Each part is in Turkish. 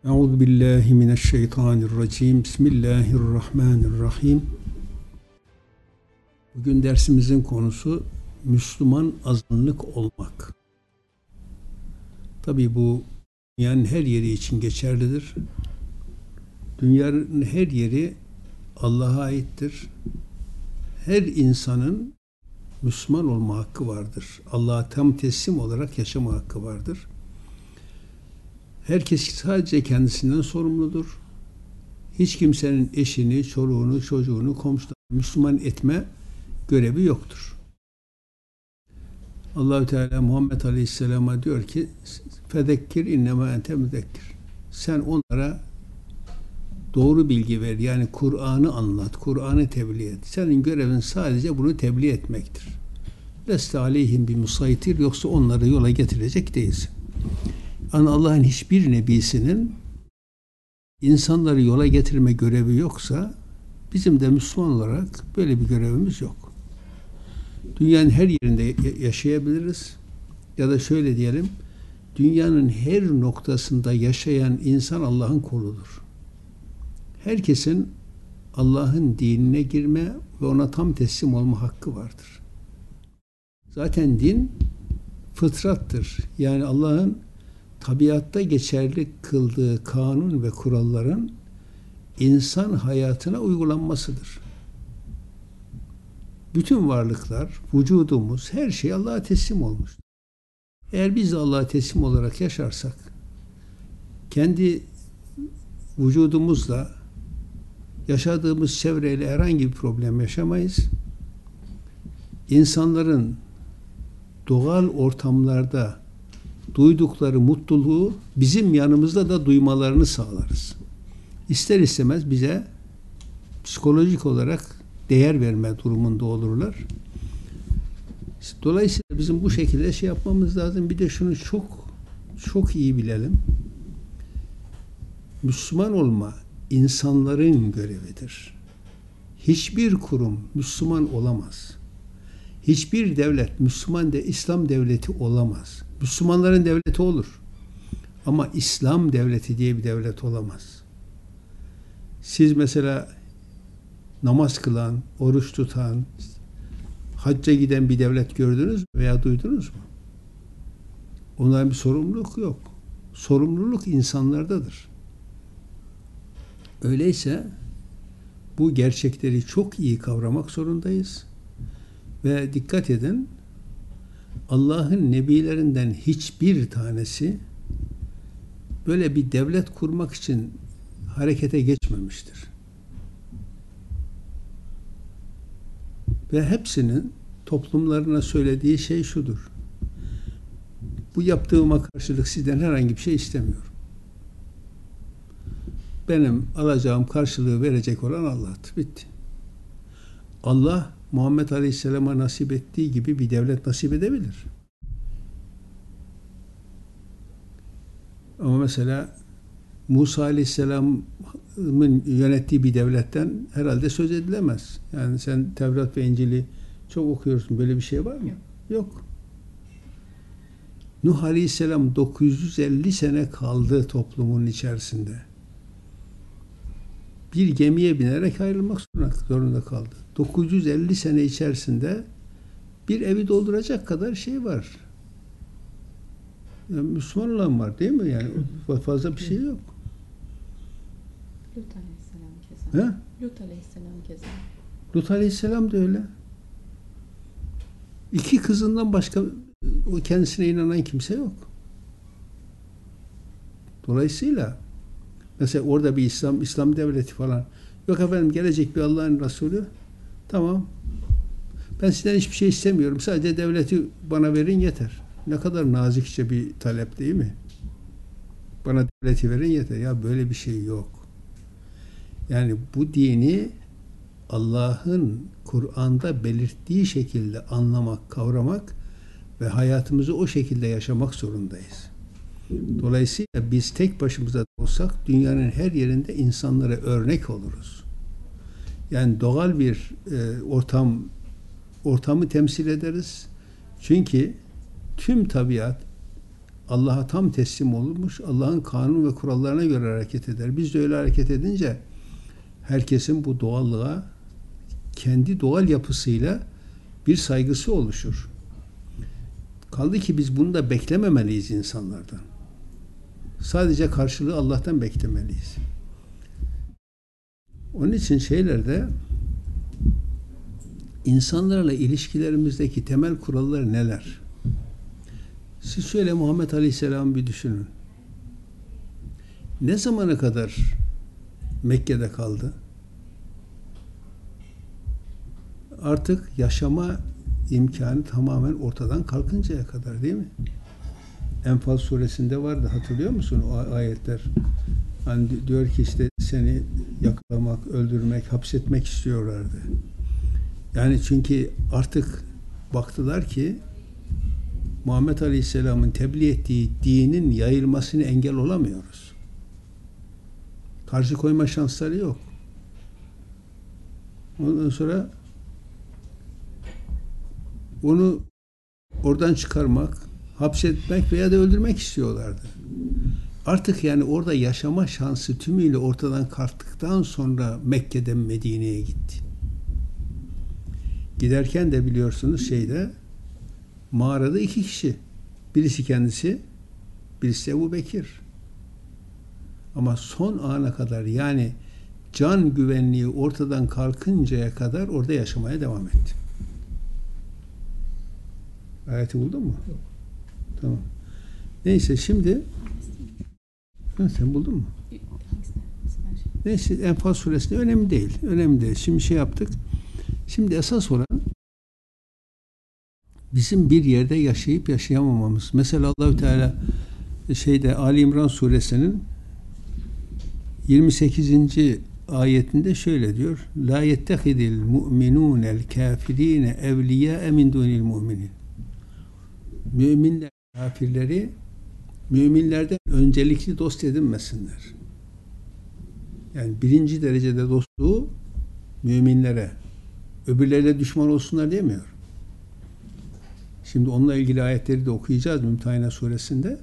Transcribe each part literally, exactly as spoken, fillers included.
Euzu billahi mineşşeytanirracim. Bismillahirrahmanirrahim. Bugün dersimizin konusu Müslüman azınlık olmak. Tabii bu dünyanın her yeri için geçerlidir. Dünyanın her yeri Allah'a aittir. Her insanın Müslüman olma hakkı vardır. Allah'a tam teslim olarak yaşama hakkı vardır. Herkes sadece kendisinden sorumludur. Hiç kimsenin eşini, çoluğunu, çocuğunu, komşularını Müslüman etme görevi yoktur. Allahü Teala Muhammed Aleyhisselam'a diyor ki: "Fezekkir innema ente müzekkir." Sen onlara doğru bilgi ver. Yani Kur'an'ı anlat, Kur'an'ı tebliğ et. Senin görevin sadece bunu tebliğ etmektir. Leste aleyhim bi musaytir, yoksa onları yola getirecek değilsin. Yani Allah'ın hiçbir nebisinin insanları yola getirme görevi yoksa bizim de Müslüman olarak böyle bir görevimiz yok. Dünyanın her yerinde yaşayabiliriz. Ya da şöyle diyelim, dünyanın her noktasında yaşayan insan Allah'ın kuludur. Herkesin Allah'ın dinine girme ve ona tam teslim olma hakkı vardır. Zaten din fıtrattır. Yani Allah'ın tabiatta geçerli kıldığı kanun ve kuralların insan hayatına uygulanmasıdır. Bütün varlıklar, vücudumuz, her şey Allah'a teslim olmuştur. Eğer biz de Allah'a teslim olarak yaşarsak, kendi vücudumuzla, yaşadığımız çevreyle herhangi bir problem yaşamayız. İnsanların doğal ortamlarda duydukları mutluluğu bizim yanımızda da duymalarını sağlarız. İster istemez bize psikolojik olarak değer verme durumunda olurlar. Dolayısıyla bizim bu şekilde şey yapmamız lazım. Bir de şunu çok çok iyi bilelim. Müslüman olma insanların görevidir. Hiçbir kurum Müslüman olamaz. Hiçbir devlet Müslüman de İslam devleti olamaz. Müslümanların devleti olur. Ama İslam devleti diye bir devlet olamaz. Siz mesela namaz kılan, oruç tutan, hacca giden bir devlet gördünüz mü veya duydunuz mu? Onların bir sorumluluk yok. Sorumluluk insanlardadır. Öyleyse bu gerçekleri çok iyi kavramak zorundayız. Ve dikkat edin, Allah'ın nebilerinden hiçbir tanesi böyle bir devlet kurmak için harekete geçmemiştir. Ve hepsinin toplumlarına söylediği şey şudur: bu yaptığıma karşılık sizden herhangi bir şey istemiyorum. Benim alacağım karşılığı verecek olan Allah'tır. Bitti. Allah Muhammed Aleyhisselam'a nasip ettiği gibi bir devlet nasip edebilir. Ama mesela Musa Aleyhisselam'ın yönettiği bir devletten herhalde söz edilemez. Yani sen Tevrat ve İncil'i çok okuyorsun. Böyle bir şey var mı? Yok. Nuh Aleyhisselam dokuz yüz elli sene kaldı toplumun içerisinde. Bir gemiye binerek ayrılmak zorunda kaldı. dokuz yüz elli sene içerisinde bir evi dolduracak kadar şey var. Yani Müslüman olan var değil mi? Yani fazla bir şey yok. Lut Aleyhisselam keza. He? Lut Aleyhisselam keza. Lut Aleyhisselam da öyle. İki kızından başka o kendisine inanan kimse yok. Dolayısıyla mesela orada bir İslam İslam devleti falan yok efendim, gelecek bir Allah'ın Resulü, tamam, ben sizden hiçbir şey istemiyorum, sadece devleti bana verin yeter. Ne kadar nazikçe bir talep değil mi? Bana devleti verin yeter. Ya böyle bir şey yok. Yani bu dini Allah'ın Kur'an'da belirttiği şekilde anlamak, kavramak ve hayatımızı o şekilde yaşamak zorundayız. Dolayısıyla biz tek başımıza da olsak dünyanın her yerinde insanlara örnek oluruz. Yani doğal bir e, ortam ortamı temsil ederiz. Çünkü tüm tabiat Allah'a tam teslim olmuş, Allah'ın kanun ve kurallarına göre hareket eder. Biz de öyle hareket edince herkesin bu doğallığa kendi doğal yapısıyla bir saygısı oluşur. Kaldı ki biz bunu da beklememeliyiz insanlardan. Sadece karşılığı Allah'tan beklemeliyiz. Onun için şeylerde insanlarla ilişkilerimizdeki temel kurallar neler? Siz şöyle Muhammed Aleyhisselam'ı bir düşünün. Ne zamana kadar Mekke'de kaldı? Artık yaşama imkanı tamamen ortadan kalkıncaya kadar, değil mi? Enfal suresinde vardı, hatırlıyor musun o ayetler? Hani diyor ki işte seni yakalamak, öldürmek, hapsetmek istiyorlardı. Yani çünkü artık baktılar ki Muhammed Aleyhisselam'ın tebliğ ettiği dinin yayılmasını engel olamıyoruz. Karşı koyma şansları yok. Ondan sonra onu oradan çıkarmak, hapsetmek veya da öldürmek istiyorlardı. Artık yani orada yaşama şansı tümüyle ortadan kalktıktan sonra Mekke'den Medine'ye gitti. Giderken de biliyorsunuz şeyde mağarada iki kişi. Birisi kendisi, birisi Ebu Bekir. Ama son ana kadar, yani can güvenliği ortadan kalkıncaya kadar orada yaşamaya devam etti. Ayeti buldun mu? Yok. Tamam. Neyse şimdi ha, sen buldun mu? Neyse Enfal suresinde önemli değil. Önemli değil. Şimdi şey yaptık. Şimdi esas olan bizim bir yerde yaşayıp yaşayamamamız. Mesela Allahü Teala şeyde Ali İmran suresinin yirmi sekizinci ayetinde şöyle diyor. La yettehidil mu'minûnel kâfirîne evliyâe min dûnil mu'minin. Müminler kafirleri müminlerden öncelikli dost edinmesinler. Yani birinci derecede dostluğu müminlere, öbürlerine düşman olsunlar demiyor. Şimdi onunla ilgili ayetleri de okuyacağız Mümtehine suresinde.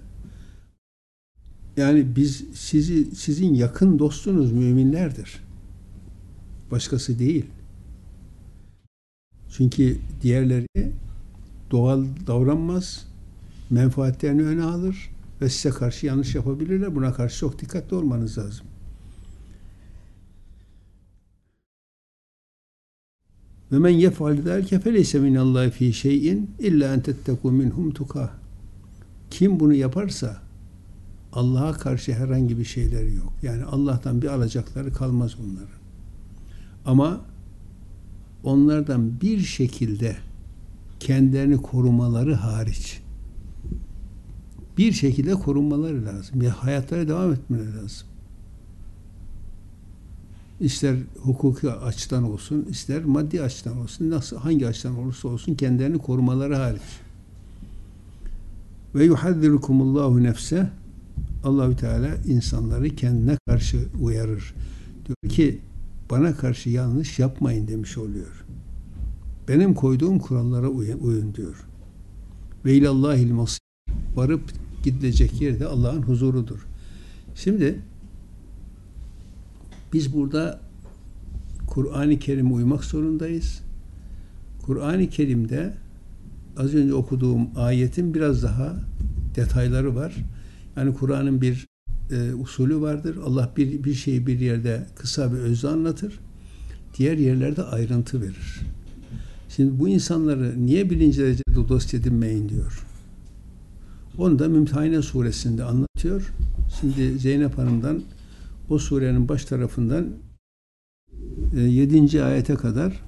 Yani biz sizi sizin yakın dostunuz müminlerdir. Başkası değil. Çünkü diğerleri doğal davranmaz, menfaatlerini öne alır ve size karşı yanlış yapabilirler. Buna karşı çok dikkatli olmanız lazım. Ve men yef'al zâlike feleyse minallâhi fî şey'in illâ en tettekû minhum tukâh. Kim bunu yaparsa Allah'a karşı herhangi bir şeyleri yok. Yani Allah'tan bir alacakları kalmaz bunların. Ama onlardan bir şekilde kendilerini korumaları hariç bir şekilde korunmaları lazım. Ya hayatlara devam etmeleri lazım. İster hukuki açıdan olsun, ister maddi açıdan olsun, nasıl hangi açıdan olursa olsun kendilerini korumaları hariç. Ve yuhazzirukumullahu nefse, Allahü Teala insanları kendine karşı uyarır. Diyor ki bana karşı yanlış yapmayın demiş oluyor. Benim koyduğum kurallara uyun, uyun diyor. Ve ilallahil masir, varıp gidilecek yer de Allah'ın huzurudur. Şimdi biz burada Kur'an-ı Kerim'e uymak zorundayız. Kur'an-ı Kerim'de az önce okuduğum ayetin biraz daha detayları var. Yani Kur'an'ın bir e, usulü vardır. Allah bir, bir şeyi bir yerde kısa ve özlü anlatır. Diğer yerlerde ayrıntı verir. Şimdi bu insanları niye birinci derecede dost edinmeyin diyor. Onu da Mümtehine suresinde anlatıyor. Şimdi Zeynep Hanım'dan o surenin baş tarafından e, yedinci ayete kadar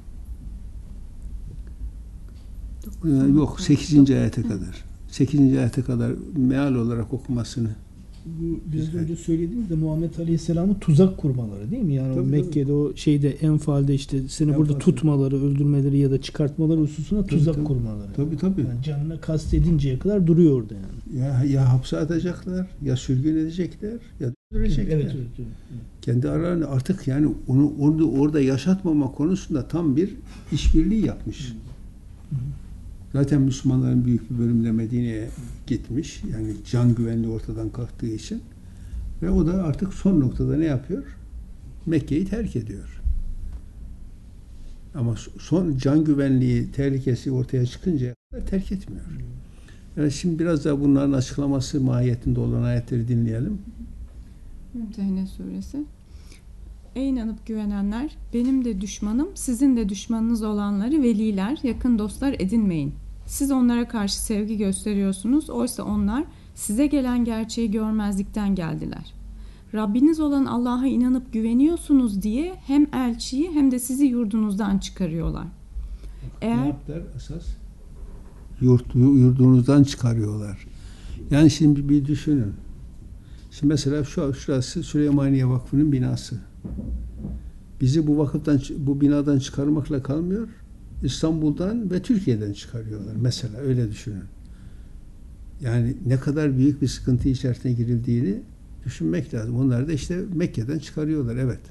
e, yok sekizinci ayete kadar sekizinci ayete kadar meal olarak okumasını. Bu biraz önce söylediğimizde Muhammed Aleyhisselam'ın tuzak kurmaları değil mi? Yani tabii, o Mekke'de tabii. o şeyde Enfal'de işte seni Enfal burada tutmaları, öldürmeleri ya da çıkartmaları hususuna tuzak tabii, tabii. kurmaları. Tabii tabii. Yani canına kastedinceye kadar duruyor orada yani. Ya, ya hapse atacaklar, ya sürgün edecekler, ya öldürecekler. Evet, evet, evet. Kendi aralarında artık yani onu orada, orada yaşatmama konusunda tam bir işbirliği yapmış. Hı hı. Zaten Müslümanların büyük bir bölümü de Medine'ye gitmiş. Yani can güvenliği ortadan kalktığı için. Ve o da artık son noktada ne yapıyor? Mekke'yi terk ediyor. Ama son can güvenliği tehlikesi ortaya çıkınca terk etmiyor. Yani şimdi biraz daha bunların açıklaması mahiyetinde olan ayetleri dinleyelim. Mümtehine suresi. Ey inanıp güvenenler, benim de düşmanım, sizin de düşmanınız olanları veliler, yakın dostlar edinmeyin. Siz onlara karşı sevgi gösteriyorsunuz, oysa onlar size gelen gerçeği görmezlikten geldiler. Rabbiniz olan Allah'a inanıp güveniyorsunuz diye hem elçiyi hem de sizi yurdunuzdan çıkarıyorlar. Eğer Ne yaptılar esas? Yurt, yurdunuzdan çıkarıyorlar. Yani şimdi bir düşünün. Şimdi mesela şu şurası Süleymaniye Vakfı'nın binası. Bizi bu vakıftan, bu binadan çıkarmakla kalmıyor. İstanbul'dan ve Türkiye'den çıkarıyorlar. Mesela öyle düşünün. Yani ne kadar büyük bir sıkıntı içerisine girildiğini düşünmek lazım. Onlar da işte Mekke'den çıkarıyorlar. Evet.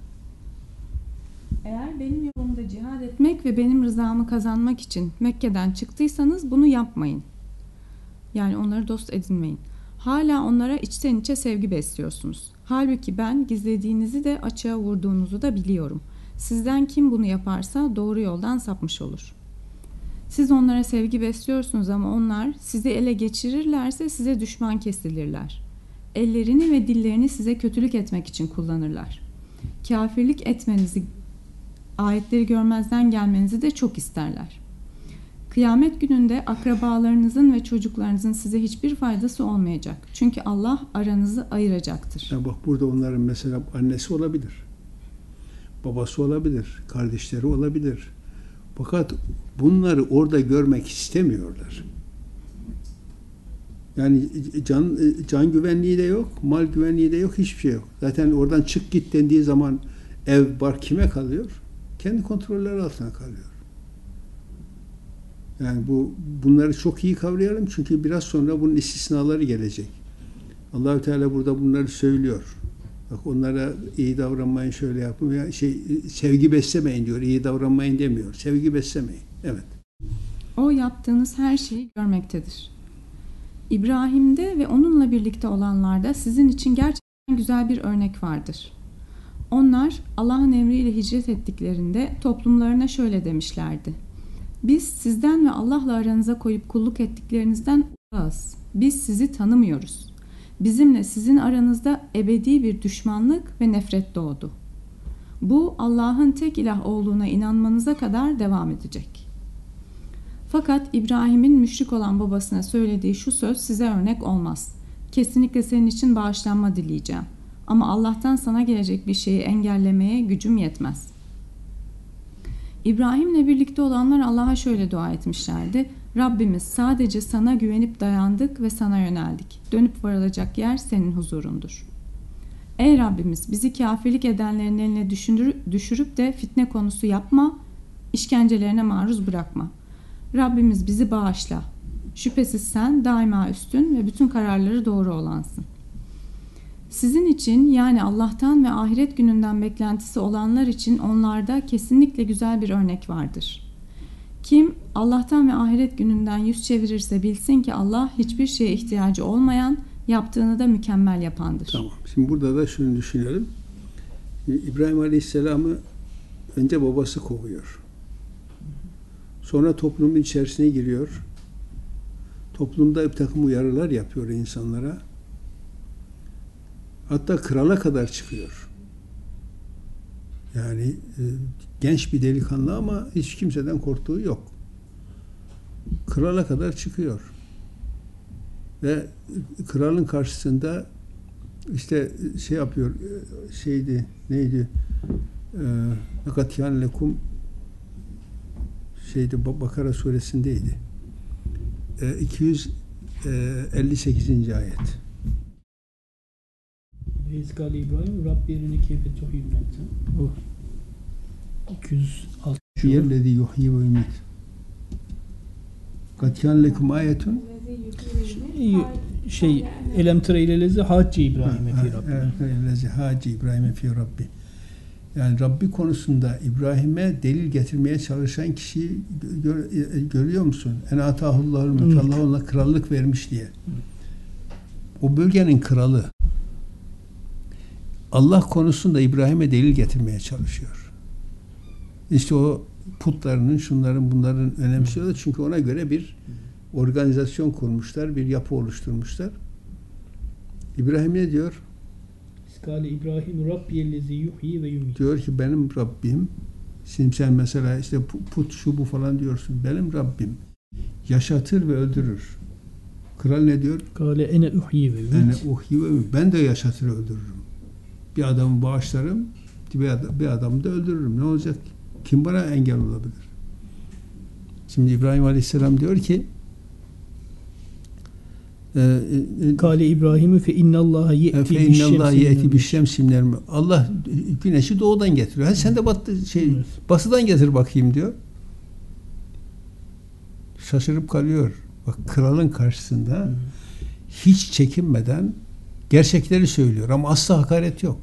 Eğer benim yolumda cihad etmek ve benim rızamı kazanmak için Mekke'den çıktıysanız bunu yapmayın. Yani onları dost edinmeyin. Hala onlara içten içe sevgi besliyorsunuz. Halbuki ben gizlediğinizi de açığa vurduğunuzu da biliyorum. Sizden kim bunu yaparsa doğru yoldan sapmış olur. Siz onlara sevgi besliyorsunuz ama onlar sizi ele geçirirlerse size düşman kesilirler. Ellerini ve dillerini size kötülük etmek için kullanırlar. Kafirlik etmenizi, ayetleri görmezden gelmenizi de çok isterler. Kıyamet gününde akrabalarınızın ve çocuklarınızın size hiçbir faydası olmayacak. Çünkü Allah aranızı ayıracaktır. Ya bak burada onların mesela annesi olabilir. Babası olabilir. Kardeşleri olabilir. Fakat bunları orada görmek istemiyorlar. Yani can can güvenliği de yok, mal güvenliği de yok, hiçbir şey yok. Zaten oradan çık git dendiği zaman ev, bar kime kalıyor? Kendi kontrolleri altına kalıyor. Yani bu bunları çok iyi kavrayalım çünkü biraz sonra bunun istisnaları gelecek. Allahü Teala burada bunları söylüyor. Bak onlara iyi davranmayın, şöyle yapın veya şey sevgi beslemeyin diyor. İyi davranmayın demiyor. Sevgi beslemeyin. Evet. O yaptığınız her şeyi görmektedir. İbrahim'de ve onunla birlikte olanlarda sizin için gerçekten güzel bir örnek vardır. Onlar Allah'ın emriyle hicret ettiklerinde toplumlarına şöyle demişlerdi. Biz sizden ve Allah'la aranıza koyup kulluk ettiklerinizden uzağız. Biz sizi tanımıyoruz. Bizimle sizin aranızda ebedi bir düşmanlık ve nefret doğdu. Bu Allah'ın tek ilah olduğuna inanmanıza kadar devam edecek. Fakat İbrahim'in müşrik olan babasına söylediği şu söz size örnek olmaz. Kesinlikle senin için bağışlanma dileyeceğim. Ama Allah'tan sana gelecek bir şeyi engellemeye gücüm yetmez. İbrahim'le birlikte olanlar Allah'a şöyle dua etmişlerdi. Rabbimiz sadece sana güvenip dayandık ve sana yöneldik. Dönüp varılacak yer senin huzurundur. Ey Rabbimiz bizi kafirlik edenlerin eline düşürüp de fitne konusu yapma, işkencelerine maruz bırakma. Rabbimiz bizi bağışla. Şüphesiz sen daima üstün ve bütün kararları doğru olansın. Sizin için yani Allah'tan ve ahiret gününden beklentisi olanlar için onlarda kesinlikle güzel bir örnek vardır. Kim Allah'tan ve ahiret gününden yüz çevirirse bilsin ki Allah hiçbir şeye ihtiyacı olmayan, yaptığını da mükemmel yapandır. Tamam. Şimdi burada da şunu düşünelim. İbrahim Aleyhisselam'ı önce babası kovuyor. Sonra toplumun içerisine giriyor. Toplumda bir takım uyarılar yapıyor insanlara. Hatta krala kadar çıkıyor. Yani e, genç bir delikanlı ama hiç kimseden korktuğu yok. Krala kadar çıkıyor. Ve kralın karşısında işte şey yapıyor, şeydi, neydi? Nakatiyan lekum şeydi, Bakara suresindeydi. E, iki yüz elli sekizinci ayet. Rizkali İbrahim Rabbi yerine keyfe tuhiymetten. O. iki yüz altı. Yerledi yuhyi ve ümit. Katiyan lekum ayetun. Şey elem tere ilelezi hacci İbrahim'e fi Rabbi. Elezi hacci İbrahim'e fi Rabbi. Yani Rabbi konusunda İbrahim'e delil getirmeye çalışan kişiyi gör, görüyor musun? En atahullahul mulk, Allah ona krallık vermiş diye. O bölgenin kralı. Allah konusunda İbrahim'e delil getirmeye çalışıyor. İşte o putlarının, şunların, bunların önemsiyorlar. Çünkü ona göre bir organizasyon kurmuşlar, bir yapı oluşturmuşlar. İbrahim ne diyor? Kâle İbrahim Rabbiyellezî yuhyi ve yumit. Diyor ki benim Rabbim, şimdi sen mesela işte put şu bu falan diyorsun. Benim Rabbim yaşatır ve öldürür. Kral ne diyor? Kâle ene uhyi ve yumit. Ene uhyi ve yumit. Ben de yaşatır ve öldürürüm. Bir adamı bağışlarım, bir, adam, bir adamı da öldürürüm. Ne olacak? Kim bana engel olabilir? Şimdi İbrahim Aleyhisselam diyor ki Kâle İbrahim'ü fe innallâhe ye'ti fe innallâhe ye'ti bişşemsi. Allah güneşi doğudan getiriyor. Ha, sen de battı, şey, evet. Batıdan getir bakayım diyor. Şaşırıp kalıyor. Bak kralın karşısında Hı. hiç çekinmeden gerçekleri söylüyor ama asla hakaret yok.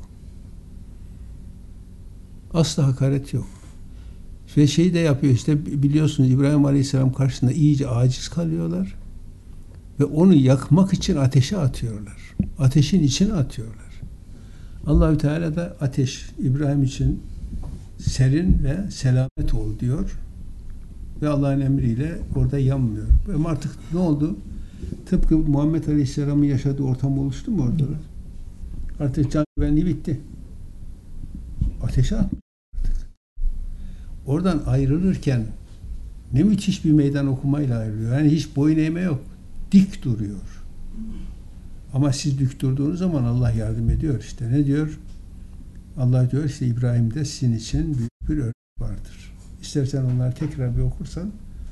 Asla hakaret yok. Ve şeyi de yapıyor işte, biliyorsunuz İbrahim Aleyhisselam karşısında iyice aciz kalıyorlar. Ve onu yakmak için ateşe atıyorlar. Ateşin içine atıyorlar. Allahü Teala da ateş İbrahim için serin ve selamet ol diyor. Ve Allah'ın emriyle orada yanmıyor. Ama artık ne oldu? Tıpkı Muhammed Aleyhisselam'ın yaşadığı ortam oluştu mu orada? Evet. Artık can güvenliği bitti. Ateşe atmış artık. Oradan ayrılırken ne müthiş bir meydan okumayla ayrılıyor. Yani hiç boyun eğme yok. Dik duruyor. Ama siz dik durduğunuz zaman Allah yardım ediyor işte. Ne diyor? Allah diyor işte İbrahim'de sizin için büyük bir örnek vardır. İstersen onları tekrar bir okursan.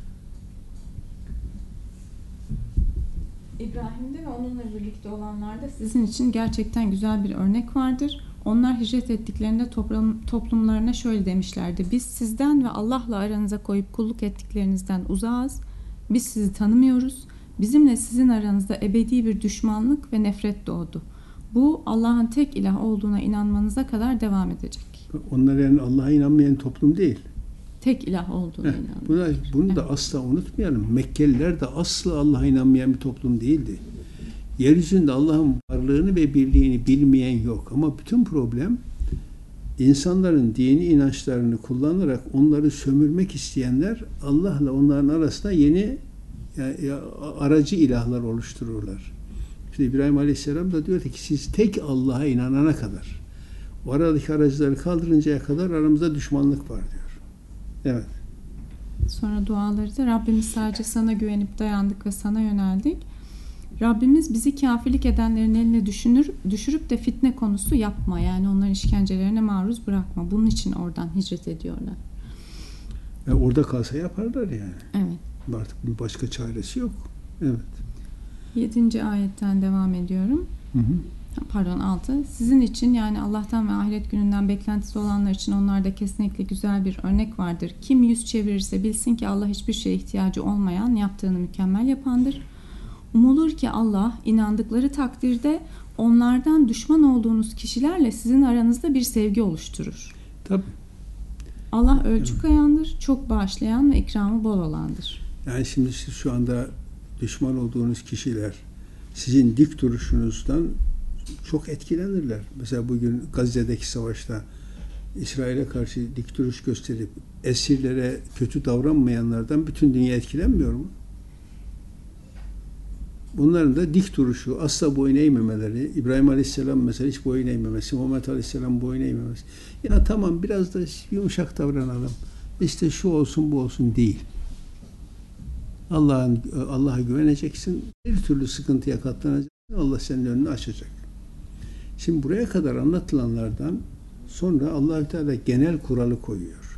İbrahim'de ve onunla birlikte olanlarda sizin için gerçekten güzel bir örnek vardır. Onlar hicret ettiklerinde toplum, toplumlarına şöyle demişlerdi. Biz sizden ve Allah'la aranıza koyup kulluk ettiklerinizden uzağız. Biz sizi tanımıyoruz. Bizimle sizin aranızda ebedi bir düşmanlık ve nefret doğdu. Bu Allah'ın tek ilah olduğuna inanmanıza kadar devam edecek. Onlar yani Allah'a inanmayan toplum değil. Tek ilah olduğuna Heh, inanıyor. Buna, bunu evet. da asla unutmayalım. Mekkeliler de asla Allah'a inanmayan bir toplum değildi. Yeryüzünde Allah'ın varlığını ve birliğini bilmeyen yok. Ama bütün problem insanların dini inançlarını kullanarak onları sömürmek isteyenler Allah'la onların arasında yeni yani, aracı ilahlar oluştururlar. İşte İbrahim Aleyhisselam da diyor ki siz tek Allah'a inanana kadar, o aradaki aracıları kaldırıncaya kadar aramızda düşmanlık var diyor. Evet. Sonra duaları da Rabbimiz sadece sana güvenip dayandık ve sana yöneldik. Rabbimiz bizi kafirlik edenlerin eline düşünür, düşürüp de fitne konusu yapma. Yani onların işkencelerine maruz bırakma. Bunun için oradan hicret ediyorlar. E orada kalsa yaparlar yani. Evet. Artık bir başka çaresi yok. Evet. Yedinci ayetten devam ediyorum. Hı hı. Pardon altı. Sizin için yani Allah'tan ve ahiret gününden beklentisi olanlar için onlarda kesinlikle güzel bir örnek vardır. Kim yüz çevirirse bilsin ki Allah hiçbir şeye ihtiyacı olmayan, yaptığını mükemmel yapandır. Umulur ki Allah inandıkları takdirde onlardan düşman olduğunuz kişilerle sizin aranızda bir sevgi oluşturur. Tabii. Allah ölçü kayandır, çok bağışlayan ve ikramı bol olandır. Yani şimdi siz şu anda düşman olduğunuz kişiler sizin dik duruşunuzdan çok etkilenirler. Mesela bugün Gazze'deki savaşta İsrail'e karşı dik duruş gösterip esirlere kötü davranmayanlardan bütün dünya etkilenmiyor mu? Bunların da dik duruşu, asla boyun eğmemeleri, İbrahim Aleyhisselam mesela hiç boyun eğmemesi, Muhammed Aleyhisselam boyun eğmemesi. Ya tamam biraz da yumuşak davranalım. İşte şu olsun bu olsun değil. Allah'ın Allah'a güveneceksin. Bir türlü sıkıntıya katlanacaksın. Allah senin önünü açacak. Şimdi buraya kadar anlatılanlardan sonra Allah-u Teala genel kuralı koyuyor.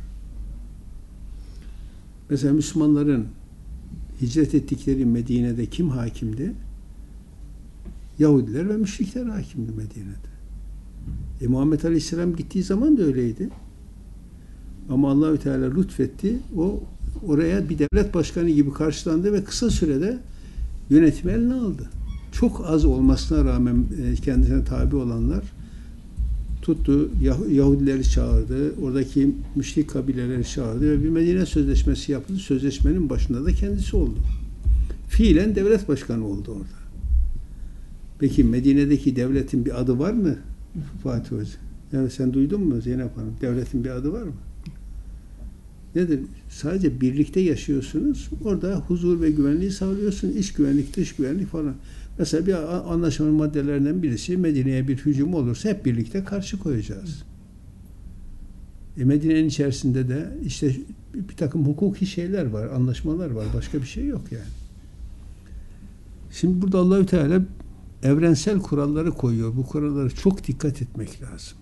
Mesela Müslümanların hicret ettikleri Medine'de kim hakimdi? Yahudiler ve müşrikler hakimdi Medine'de. E, Muhammed Aleyhisselam gittiği zaman da öyleydi. Ama Allah-u Teala lütfetti. O oraya bir devlet başkanı gibi karşılandı ve kısa sürede yönetimi eline aldı. Çok az olmasına rağmen kendisine tabi olanlar tuttu, Yah- Yahudileri çağırdı, oradaki müşrik kabileleri çağırdı ve bir Medine Sözleşmesi yapıldı. Sözleşmenin başında da kendisi oldu. Fiilen devlet başkanı oldu orada. Peki Medine'deki devletin bir adı var mı Fatih Hoca? Yani sen duydun mu Zeynep Hanım? Devletin bir adı var mı? Nedir? Sadece birlikte yaşıyorsunuz. Orada huzur ve güvenliği sağlıyorsun. İç güvenlik, dış güvenlik falan. Mesela bir anlaşmanın maddelerinden birisi Medine'ye bir hücum olursa hep birlikte karşı koyacağız. E Medine'nin içerisinde de işte bir, bir takım hukuki şeyler var, anlaşmalar var. Başka bir şey yok yani. Şimdi burada Allahü Teala evrensel kuralları koyuyor. Bu kurallara çok dikkat etmek lazım.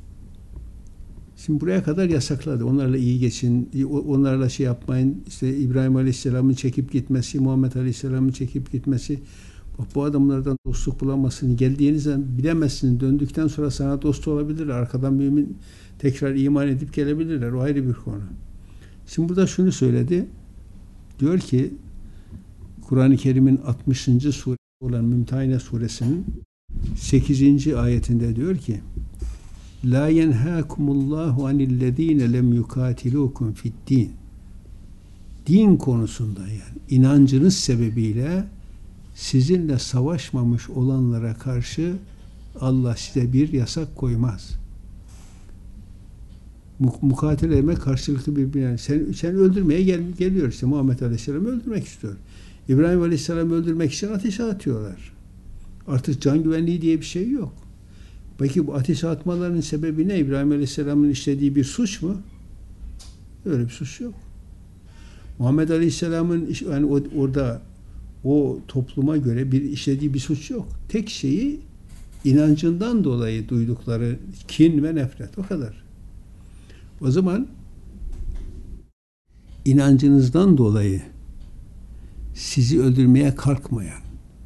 Şimdi buraya kadar yasakladı. Onlarla iyi geçin, onlarla şey yapmayın. İşte İbrahim Aleyhisselam'ın çekip gitmesi, Muhammed Aleyhisselam'ın çekip gitmesi. Bak bu adamlardan dostluk bulamazsın. Geldiğiniz zaman bilemezsin. Döndükten sonra sana dost olabilirler. Arkadan mümin tekrar iman edip gelebilirler. O ayrı bir konu. Şimdi burada şunu söyledi. Diyor ki Kur'an-ı Kerim'in altmışıncı suresi olan Mümtehine suresinin sekizinci ayetinde diyor ki La yenhâkumullahu anillezîne lem yukâtilûkum fi'd-dîn. Din konusunda yani inancınız sebebiyle sizinle savaşmamış olanlara karşı Allah size bir yasak koymaz. Mukatele etmek karşılıklı birbirine. Sen, sen öldürmeye gel, geliyor işte Muhammed Aleyhisselam'ı öldürmek istiyor. İbrahim Aleyhisselam'ı öldürmek için ateşe atıyorlar. Artık can güvenliği diye bir şey yok. Peki bu ateşe atmalarının sebebi ne? İbrahim Aleyhisselam'ın işlediği bir suç mu? Öyle bir suç yok. Muhammed Aleyhisselam'ın yani orada o topluma göre bir işlediği bir suç yok. Tek şeyi inancından dolayı duydukları kin ve nefret. O kadar. O zaman inancınızdan dolayı sizi öldürmeye kalkmayan,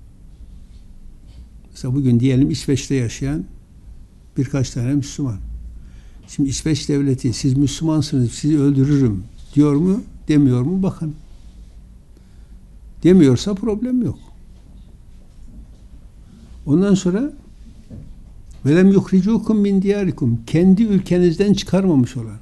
mesela bugün diyelim İsveç'te yaşayan birkaç tane Müslüman. Şimdi İsveç devleti siz Müslümansınız, sizi öldürürüm diyor mu, demiyor mu? Bakın. Demiyorsa problem yok. Ondan sonra velem yuhricukum min diyarikum, kendi ülkenizden çıkarmamış olan.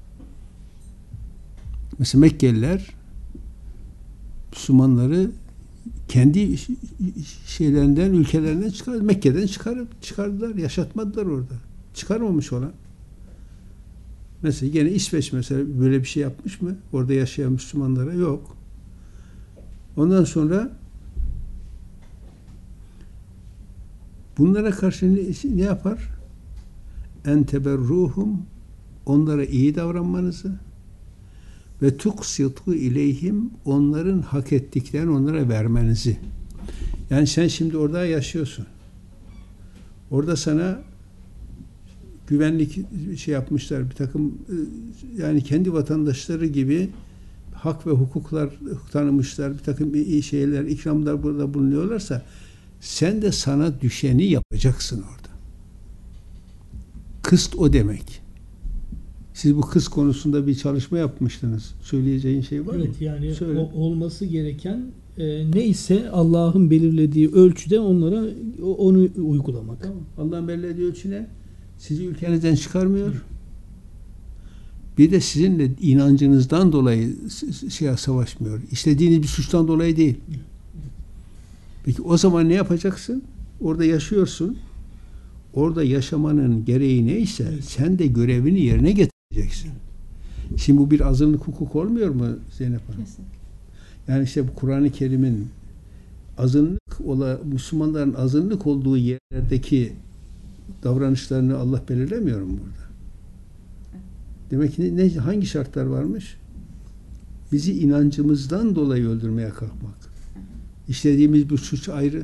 Mesela Mekkeliler Müslümanları kendi şeylerinden, ülkelerinden çıkardı. Mekke'den çıkarıp çıkardılar, yaşatmadılar orada. Çıkarmamış olan. Mesela gene İsveç mesela böyle bir şey yapmış mı? Orada yaşayan Müslümanlara yok. Ondan sonra bunlara karşı ne, ne yapar? En teberruhum, onlara iyi davranmanızı ve tuksitu ileyhim, onların hak ettiklerini onlara vermenizi. Yani sen şimdi orada yaşıyorsun. Orada sana güvenlik şey yapmışlar, bir takım yani kendi vatandaşları gibi hak ve hukuklar tanımışlar, bir takım iyi şeyler, ikramlar burada bulunuyorlarsa sen de sana düşeni yapacaksın orada. Kıst o demek. Siz bu kız konusunda bir çalışma yapmıştınız. Söyleyeceğin şey var evet, mı? Evet yani Söyle. o, olması gereken e, neyse Allah'ın belirlediği ölçüde onlara onu uygulamak. Tamam. Allah'ın belirlediği ölçü ne? Sizi ülkenizden çıkarmıyor. Hı. Bir de sizinle inancınızdan dolayı şey savaşmıyor. İşlediğiniz bir suçtan dolayı değil. Hı. Peki o zaman ne yapacaksın? Orada yaşıyorsun. Orada yaşamanın gereği neyse evet. Sen de görevini yerine getireceksin. Şimdi bu bir azınlık hukuk olmuyor mu Zeynep Hanım? Kesinlikle. Yani işte bu Kur'an-ı Kerim'in azınlık ola, Müslümanların azınlık olduğu yerlerdeki davranışlarını Allah belirlemiyor mu burada? Demek ki ne, hangi şartlar varmış? Bizi inancımızdan dolayı öldürmeye kalkmak. İşlediğimiz bir suç ayrı.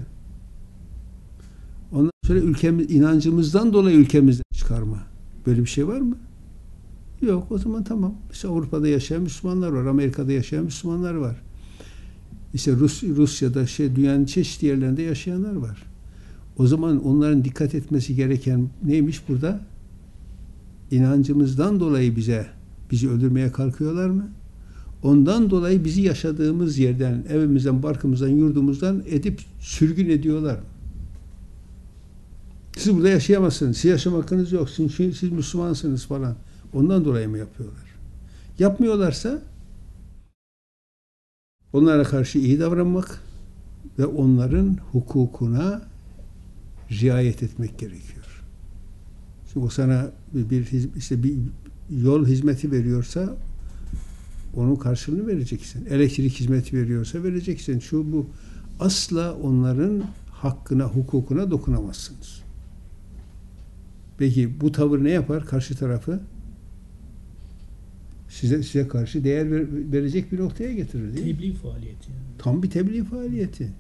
Ondan sonra ülkemiz, inancımızdan dolayı ülkemizden çıkarma. Böyle bir şey var mı? Yok. O zaman tamam. İşte Avrupa'da yaşayan Müslümanlar var. Amerika'da yaşayan Müslümanlar var. İşte Rus, Rusya'da, şey, dünyanın çeşitli yerlerinde yaşayanlar var. O zaman onların dikkat etmesi gereken neymiş burada? İnancımızdan dolayı bize, bizi öldürmeye kalkıyorlar mı? Ondan dolayı bizi yaşadığımız yerden, evimizden, barkımızdan, yurdumuzdan edip sürgün ediyorlar mı? Siz burada yaşayamazsınız. Siz yaşam hakkınız yok. Çünkü siz Müslümansınız falan. Ondan dolayı mı yapıyorlar? Yapmıyorlarsa onlara karşı iyi davranmak ve onların hukukuna riayet etmek gerekiyor. Çünkü o sana bir işte bir yol hizmeti veriyorsa onun karşılığını vereceksin. Elektrik hizmeti veriyorsa vereceksin. Şu bu asla onların hakkına, hukukuna dokunamazsınız. Peki bu tavır ne yapar? Karşı tarafı size size karşı değer ver, verecek bir noktaya getirir değil mi? Tebliğ faaliyeti. Yani. Tam bir tebliğ faaliyeti.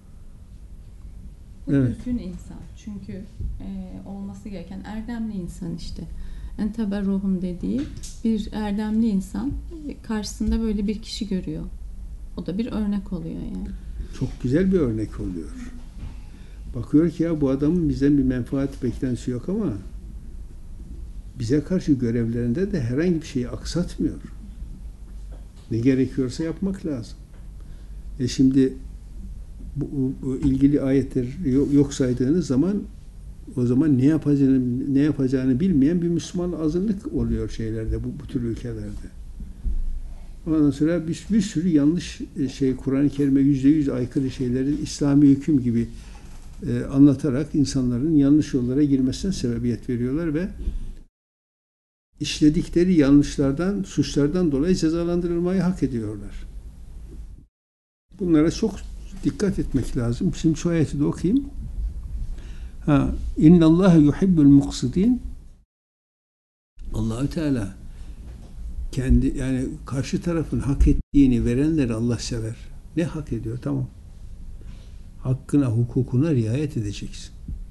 Bu Evet. düzgün insan. Çünkü e, olması gereken erdemli insan işte. Entebe ruhum dediği bir erdemli insan karşısında böyle bir kişi görüyor. O da bir örnek oluyor yani. Çok güzel bir örnek oluyor. Bakıyor ki ya bu adamın bizden bir menfaat beklentisi yok ama bize karşı görevlerinde de herhangi bir şeyi aksatmıyor. Ne gerekiyorsa yapmak lazım. E şimdi bu, bu ilgili ayetler yok saydığınız zaman o zaman ne yapacağını ne yapacağını bilmeyen bir Müslüman azınlık oluyor şeylerde bu, bu tür ülkelerde. Ondan sonra bir, bir sürü yanlış şey Kur'an-ı Kerim'e yüzde yüz aykırı şeyleri İslami hüküm gibi e, anlatarak insanların yanlış yollara girmesine sebebiyet veriyorlar ve işledikleri yanlışlardan, suçlardan dolayı cezalandırılmayı hak ediyorlar. Bunlara çok dikkat etmek lazım. Şimdi şu ayeti de okuyayım. Ha, innallâhe yuhibbul muksidin. Allahü Teala kendi yani karşı tarafın hak ettiğini verenleri Allah sever. Ne hak ediyor? Tamam. Hakkına, hukukuna riayet edeceksin.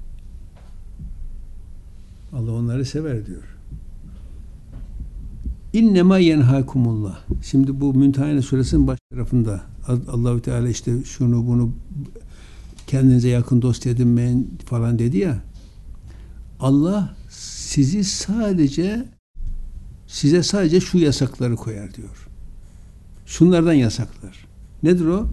Allah onları sever diyor. İnnemâ yenhâkumullah. Şimdi bu Mümtehine Suresinin baş tarafında Allahü Teala işte şunu bunu kendinize yakın dost edinmeyin falan dedi ya. Allah sizi sadece size sadece şu yasakları koyar diyor. Şunlardan yasaklar. Nedir o?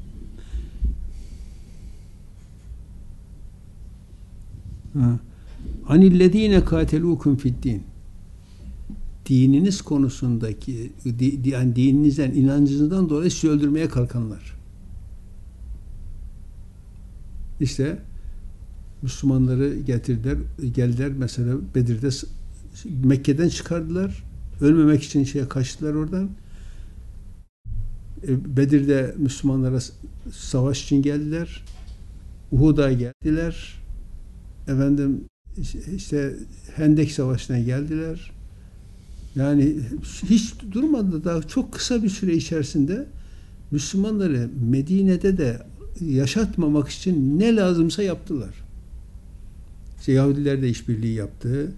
Anillezîne kâtelûkum fi'd-dîn. Dininiz konusundaki di, yani dininizden, inancınızdan dolayı sizi öldürmeye kalkanlar. İşte Müslümanları getirdiler, geldiler mesela Bedir'de Mekke'den çıkardılar. Ölmemek için şeye kaçtılar oradan. Bedir'de Müslümanlara savaş için geldiler. Uhud'a geldiler. Efendim işte Hendek Savaşı'na geldiler. Yani hiç durmadı daha çok kısa bir süre içerisinde Müslümanları Medine'de de yaşatmamak için ne lazımsa yaptılar. İşte Yahudiler de işbirliği yaptı.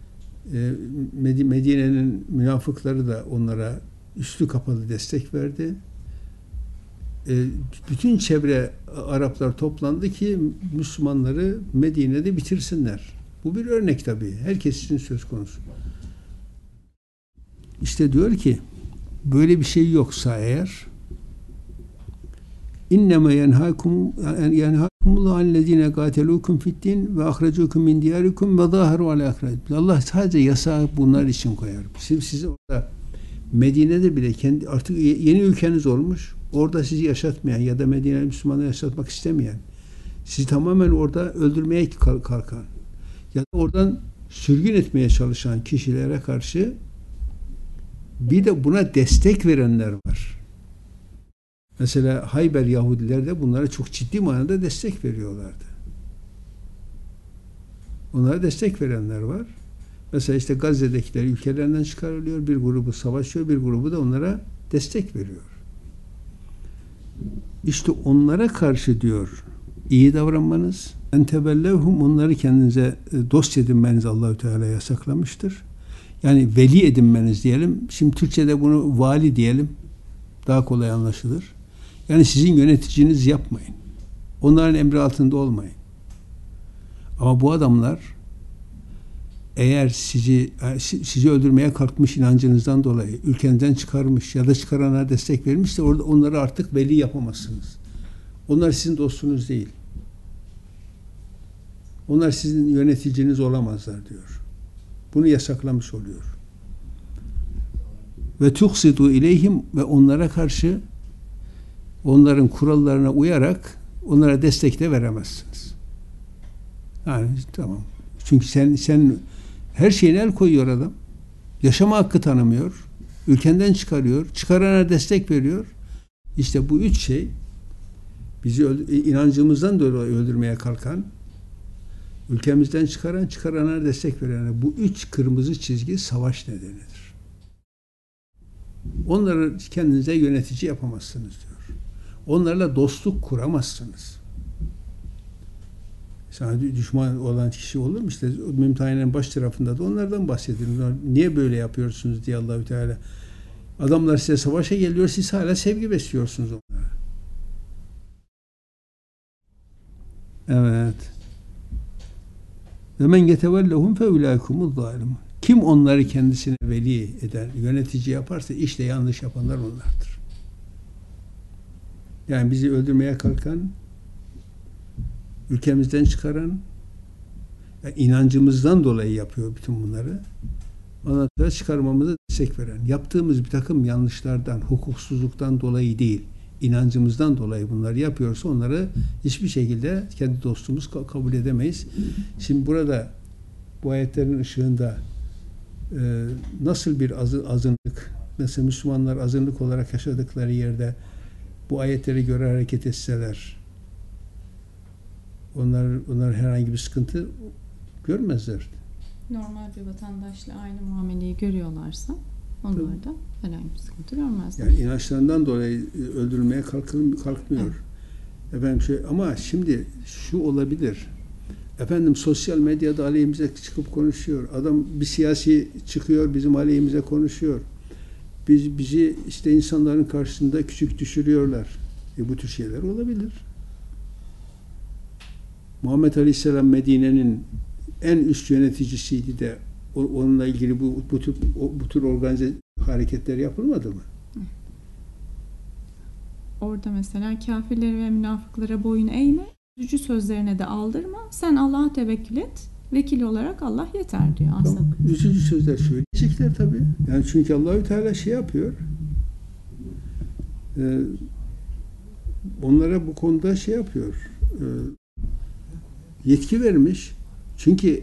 Medine'nin münafıkları da onlara üstü kapalı destek verdi. Bütün çevre Araplar toplandı ki Müslümanları Medine'de bitirsinler. Bu bir örnek tabii. Herkes için söz konusu. İşte diyor ki böyle bir şey yoksa eğer innema yenhâkum yenhâkumullahu allezîne gâtelûkum fi'd-dîn ve ahrecûkum min diyârikum ve zâheru alâ ihrâcikum. Allah sadece yasağı bunlar için koyar. Şimdi sizi orada Medine'de bile kendi artık yeni ülkeniz olmuş. Orada sizi yaşatmayan ya da Medine'li Müslümanları yaşatmak istemeyen, sizi tamamen orada öldürmeye kalkan ya da oradan sürgün etmeye çalışan kişilere karşı bir de buna destek verenler var. Mesela Hayber Yahudiler de bunlara çok ciddi manada destek veriyorlardı. Onlara destek verenler var. Mesela işte Gazze'dekiler ülkelerinden çıkarılıyor. Bir grubu savaşıyor, bir grubu da onlara destek veriyor. İşte onlara karşı diyor iyi davranmanız, entebellevhum onları kendinize dost edinmeniz Allahü Teala yasaklamıştır. Yani veli edinmeniz diyelim. Şimdi Türkçe'de bunu vali diyelim. Daha kolay anlaşılır. Yani sizin yöneticiniz yapmayın. Onların emri altında olmayın. Ama bu adamlar eğer sizi sizi öldürmeye kalkmış inancınızdan dolayı ülkenizden çıkarmış ya da çıkarana destek vermişse orada onları artık veli yapamazsınız. Onlar sizin dostunuz değil. Onlar sizin yöneticiniz olamazlar diyor. Bunu yasaklamış oluyor. Ve tuksitu ileyhim ve onlara karşı onların kurallarına uyarak onlara destek de veremezsiniz. Yani tamam. Çünkü sen sen her şeyine el koyuyor adam. Yaşama hakkı tanımıyor. Ülkenden çıkarıyor. Çıkarana destek veriyor. İşte bu üç şey bizi inancımızdan dolayı öldürmeye kalkan, ülkemizden çıkaran, çıkarana destek veren bu üç kırmızı çizgi savaş nedenidir. Onları kendinize yönetici yapamazsınız diyor. Onlarla dostluk kuramazsınız. Sana düşman olan kişi olur mu? İşte Mümtehine'nin baş tarafında da onlardan bahsediyor. Niye böyle yapıyorsunuz diye Allahü Teala. Adamlar size savaşa geliyor, siz hala sevgi besliyorsunuz onlara. Evet. Ve men yetevellehum fe ulaikumuz zalimun. Kim onları kendisine veli eder, yönetici yaparsa işte yanlış yapanlar onlardır. Yani bizi öldürmeye kalkan, ülkemizden çıkaran, yani inancımızdan dolayı yapıyor bütün bunları. Ondan sonra çıkarmamıza destek veren, yaptığımız bir takım yanlışlardan, hukuksuzluktan dolayı değil, inancımızdan dolayı bunları yapıyorsa onları hiçbir şekilde kendi dostumuz kabul edemeyiz. Şimdi burada bu ayetlerin ışığında e, nasıl bir azı, azınlık, nasıl Müslümanlar azınlık olarak yaşadıkları yerde bu ayetleri göre hareket etseler, onlar, onlar herhangi bir sıkıntı görmezler. Normal bir vatandaşla aynı muameleyi görüyorlarsa onlar Tabii. da herhangi bir sıkıntı görmezler. Yani inançlarından dolayı öldürülmeye kalkın, kalkmıyor. Evet. Efendim şey, ama şimdi şu olabilir. Efendim sosyal medyada aleyhimize çıkıp konuşuyor. Adam bir siyasi çıkıyor bizim aleyhimize konuşuyor. Biz bizi işte insanların karşısında küçük düşürüyorlar. E bu tür şeyler olabilir. Muhammed Aleyhisselam Medine'nin en üst yöneticisiydi de onunla ilgili bu bu tür bu tür organize hareketler yapılmadı mı? Orada mesela kafirlere ve münafıklara boyun eğme, üzücü sözlerine de aldırma. Sen Allah'a tevekkül et. Vekil olarak Allah yeter diyor aslında. Tamam. Üzücü sözler söyleyecekler tabii. Yani çünkü Allahü Teala şey yapıyor. E, onlara bu konuda şey yapıyor. E, yetki vermiş. Çünkü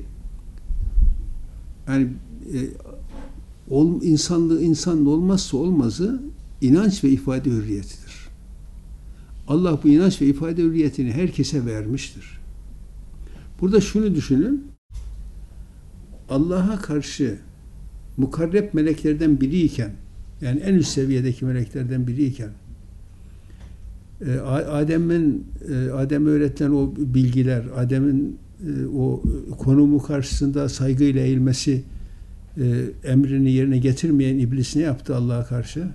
yani e, ol, insanlığı insanın olmazsa olmazı inanç ve ifade hürriyetidir. Allah bu inanç ve ifade hürriyetini herkese vermiştir. Burada şunu düşünün. Allah'a karşı mukarreb meleklerden biriyken, yani en üst seviyedeki meleklerden biriyken Adem'in Adem'e öğretilen o bilgiler, Adem'in o konumu karşısında saygıyla eğilmesi emrini yerine getirmeyen iblis ne yaptı Allah'a karşı?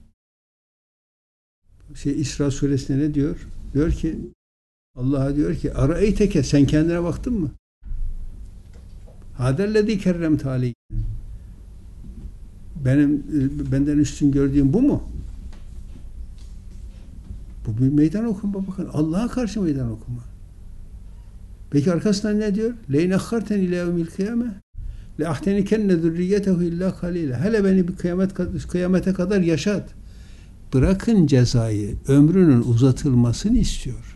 Şey İsra suresinde ne diyor? Diyor ki Allah'a diyor ki araeyteke sen kendine baktın mı? Hadellezî kerremte aleyhi. Benim benden üstün gördüğüm bu mu? Bu bir meydan okuma bakın. Allah'a karşı meydan okuma. Peki arkasından ne diyor? Leyn akharten ila yevmil kıyame le ahtenikenne zürriyetehu illa kalile. Hele beni bir kıyamet kıyamete kadar yaşat. Bırakın cezayı, ömrünün uzatılmasını istiyor.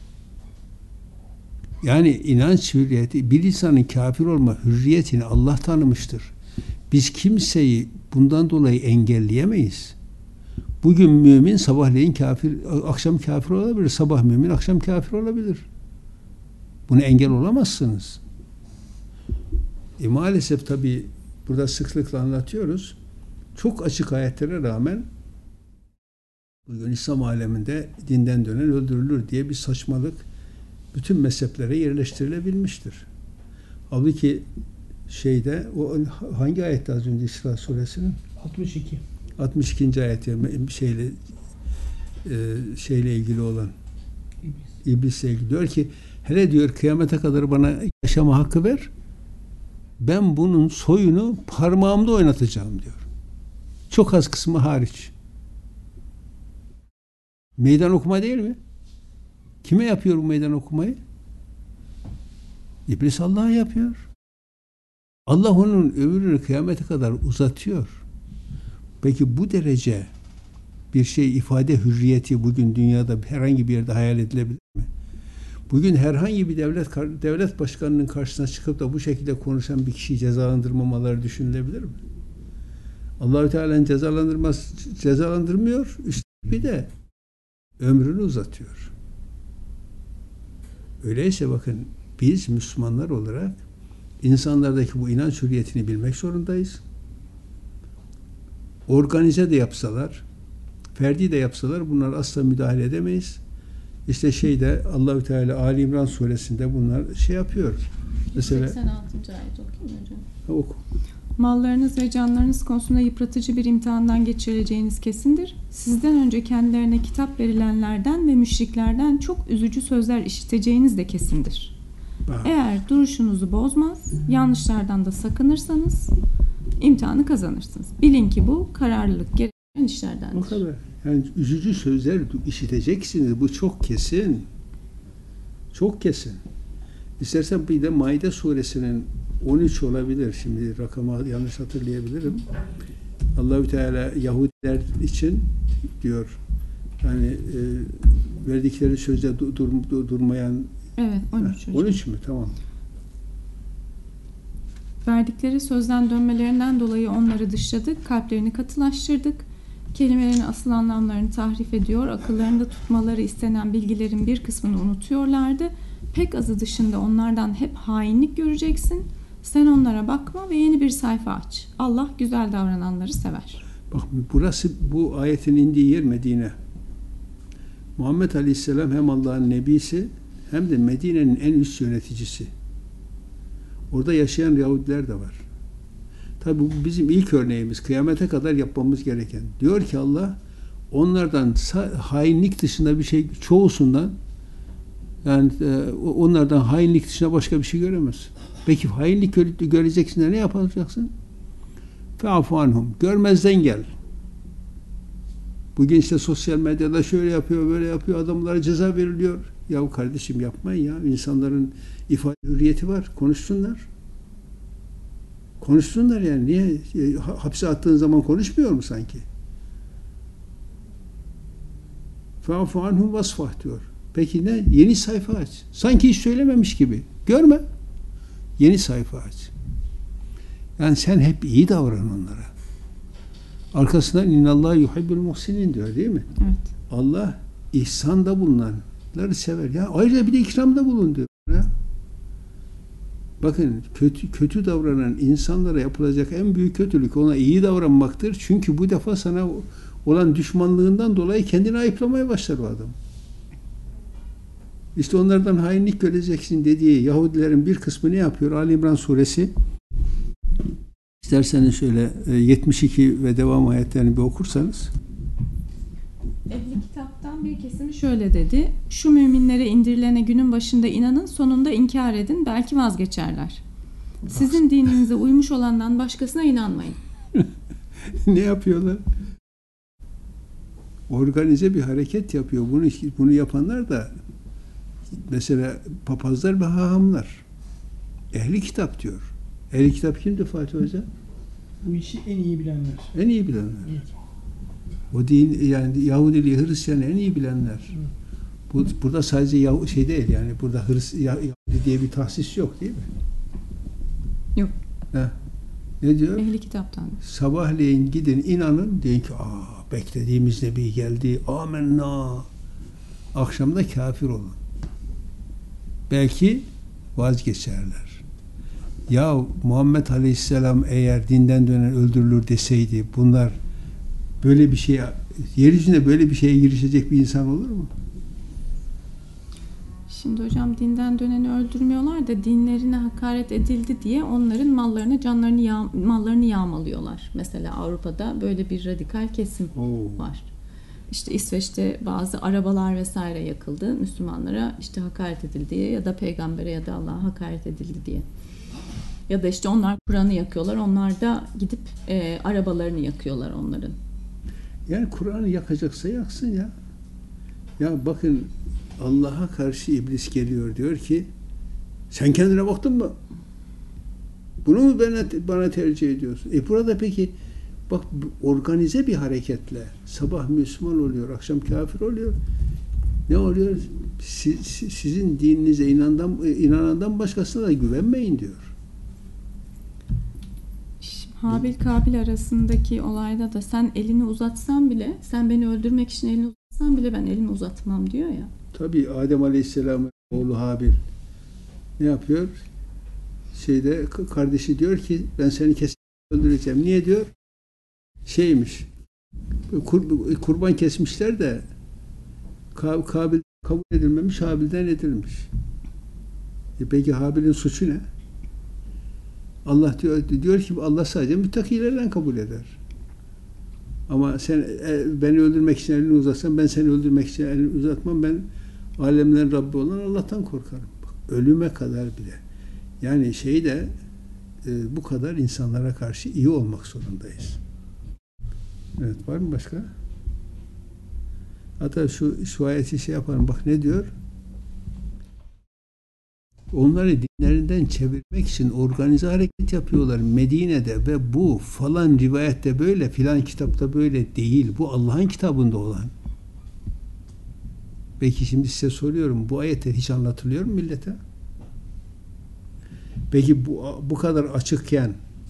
Yani inanç hürriyeti, bir insanın kafir olma hürriyetini Allah tanımıştır. Biz kimseyi bundan dolayı engelleyemeyiz. Bugün mümin sabahleyin kafir, akşam kafir olabilir. Sabah mümin, akşam kafir olabilir. Buna engel olamazsınız. E maalesef tabii burada sıklıkla anlatıyoruz. Çok açık ayetlere rağmen bugün İslam aleminde dinden dönen öldürülür diye bir saçmalık bütün mezheplere yerleştirilebilmiştir. Halbuki şeyde o hangi ayette az önce İsra suresinin? altmış iki. altmış ikinci ayet şeyle e, şeyle ilgili olan İblis. İblisle ilgili diyor ki hele diyor kıyamete kadar bana yaşama hakkı ver. Ben bunun soyunu parmağımda oynatacağım diyor. Çok az kısmı hariç. Meydan okuma değil mi? Kime yapıyor bu meydan okumayı? İblis Allah'a yapıyor. Allah onun ömrünü kıyamete kadar uzatıyor. Peki bu derece bir şey ifade hürriyeti bugün dünyada herhangi bir yerde hayal edilebilir mi? Bugün herhangi bir devlet devlet başkanının karşısına çıkıp da bu şekilde konuşan bir kişiyi cezalandırmamaları düşünülebilir mi? Allah-u Teala'nın cezalandırmaz, cezalandırmıyor, üstelik bir de ömrünü uzatıyor. Öyleyse bakın biz Müslümanlar olarak insanlardaki bu inanç hürriyetini bilmek zorundayız. Organize de yapsalar, ferdi de yapsalar bunlar asla müdahale edemeyiz. İşte şeyde Allahü Teala Ali İmran suresinde bunlar şey yapıyor. Mesela seksen altıncı ayet okuyayım hocam. Oku. Mallarınız ve canlarınız konusunda yıpratıcı bir imtihandan geçirileceğiniz kesindir. Sizden önce kendilerine kitap verilenlerden ve müşriklerden çok üzücü sözler işiteceğiniz de kesindir. Bak. Eğer duruşunuzu bozmaz, yanlışlardan da sakınırsanız imtihanı kazanırsınız. Bilin ki bu kararlılık gereken işlerdendir. O kadar. Yani üzücü sözler işiteceksiniz. Bu çok kesin. Çok kesin. İstersen bir de Maide suresinin on üç olabilir. Şimdi rakamı yanlış hatırlayabilirim. Allahü Teala Yahudiler için diyor yani e, verdikleri sözde dur, dur, durmayan Evet, on üç. on üç mü? Tamam. Verdikleri sözden dönmelerinden dolayı onları dışladık, kalplerini katılaştırdık, kelimelerin asıl anlamlarını tahrif ediyor, akıllarında tutmaları istenen bilgilerin bir kısmını unutuyorlardı. Pek azı dışında onlardan hep hainlik göreceksin. Sen onlara bakma ve yeni bir sayfa aç. Allah güzel davrananları sever. Bak burası bu ayetin indiği yer Medine. Muhammed Aleyhisselam hem Allah'ın nebisi hem de Medine'nin en üst yöneticisi. Orada yaşayan Yahudiler de var. Tabi bu bizim ilk örneğimiz. Kıyamete kadar yapmamız gereken. Diyor ki Allah onlardan hainlik dışında bir şey çoğusundan yani e, onlardan hainlik dışında başka bir şey göremez. Peki hainlik göreceksin de ne yapacaksın? Fe'afu anhum. Görmezden gel. Bugün işte sosyal medyada şöyle yapıyor, böyle yapıyor, adamlara ceza veriliyor. Ya kardeşim yapmayın ya. İnsanların ifade hürriyeti var. Konuşsunlar. Konuşsunlar yani. Niye? Hapse attığın zaman konuşmuyor mu sanki? Fe'afu anhum vasfah diyor. Peki ne? Yeni sayfa aç. Sanki hiç söylememiş gibi. Görme. Yeni sayfa aç. Yani sen hep iyi davran onlara. Arkasından innallâhu yuhibbul muhsinin diyor değil mi? Evet. Allah ihsanda bulunanları sever. Ya ayrıca bir de ikramda bulun diyor. Ya. Bakın kötü kötü davranan insanlara yapılacak en büyük kötülük ona iyi davranmaktır. Çünkü bu defa sana olan düşmanlığından dolayı kendini ayıplamaya başlar o adam. İşte onlardan hainlik göreceksin dediği Yahudilerin bir kısmı ne yapıyor? Ali İmran suresi. İsterseniz şöyle yetmiş iki ve devam ayetlerini bir okursanız. Ehli kitaptan bir kesimi şöyle dedi. Şu müminlere indirilene günün başında inanın, sonunda inkar edin, belki vazgeçerler. Sizin dininize uymuş olandan başkasına inanmayın. Ne yapıyorlar? Organize bir hareket yapıyor. Bunu bunu yapanlar da mesela papazlar ve hahamlar. Ehli kitap diyor. Ehli kitap kimdi Fatih Hoca? Bu işi en iyi bilenler. En iyi bilenler. Evet. O din yani Yahudiliği, Hristiyanı en iyi bilenler. Evet. Bu, burada sadece Yahu, şey değil yani burada Hris, Yahudi diye bir tahsis yok değil mi? Yok. Heh. Ne diyor? Ehli kitaptan. Sabahleyin gidin inanın deyin ki aa beklediğimiz Nebi geldi. Amenna. Akşamda kafir olun. Belki vazgeçerler. Ya Muhammed Aleyhisselam eğer dinden dönen öldürülür deseydi bunlar böyle bir şeye yeryüzünde böyle bir şeye girişecek bir insan olur mu? Şimdi hocam dinden döneni öldürmüyorlar da dinlerine hakaret edildi diye onların mallarını, canlarını, yağ, mallarını yağmalıyorlar. Mesela Avrupa'da böyle bir radikal kesim Oo. var. İşte İsveç'te bazı arabalar vesaire yakıldı. Müslümanlara işte hakaret edildi diye ya da peygambere ya da Allah'a hakaret edildi diye. Ya da işte onlar Kur'an'ı yakıyorlar. Onlar da gidip e, arabalarını yakıyorlar onların. Yani Kur'an'ı yakacaksa yaksın ya. Ya bakın Allah'a karşı iblis geliyor diyor ki Sen kendine baktın mı? Bunu mu bana, bana tercih ediyorsun? E burada peki bak organize bir hareketle sabah Müslüman oluyor, akşam kafir oluyor. Ne oluyor? Siz, sizin dininize inandan, inanandan başkasına da güvenmeyin diyor. Habil Kabil arasındaki olayda da sen elini uzatsan bile, sen beni öldürmek için elini uzatsan bile ben elimi uzatmam diyor ya. Tabii Adem Aleyhisselam'ın oğlu Habil ne yapıyor? Şeyde kardeşi diyor ki ben seni kesin öldüreceğim. Niye diyor? Şeymiş. Kur, kurban kesmişler de Kabil kabul edilmemiş, Habil'den edilmiş. E peki Habil'in suçu ne? Allah diyor, diyor ki Allah sadece müttakilerden kabul eder. Ama sen e, beni öldürmek için elini uzatsan ben seni öldürmek için elini uzatmam. Ben alemlerin Rabbi olan Allah'tan korkarım. Bak, ölüme kadar bile. Yani şey de e, bu kadar insanlara karşı iyi olmak zorundayız. Evet, var mı başka? Hatta şu, şu ayeti şey yapalım. Bak ne diyor? Onları dinlerinden çevirmek için organize hareket yapıyorlar Medine'de ve bu falan rivayette böyle, filan kitapta böyle değil. Bu Allah'ın kitabında olan. Peki şimdi size soruyorum. Bu ayetler hiç anlatılıyor mu millete? Peki bu, bu kadar açıkken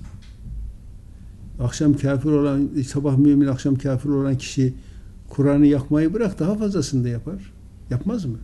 akşam kafir olan, sabah mümin akşam kafir olan kişi Kur'an'ı yakmayı bırak daha fazlasını da yapar. Yapmaz mı?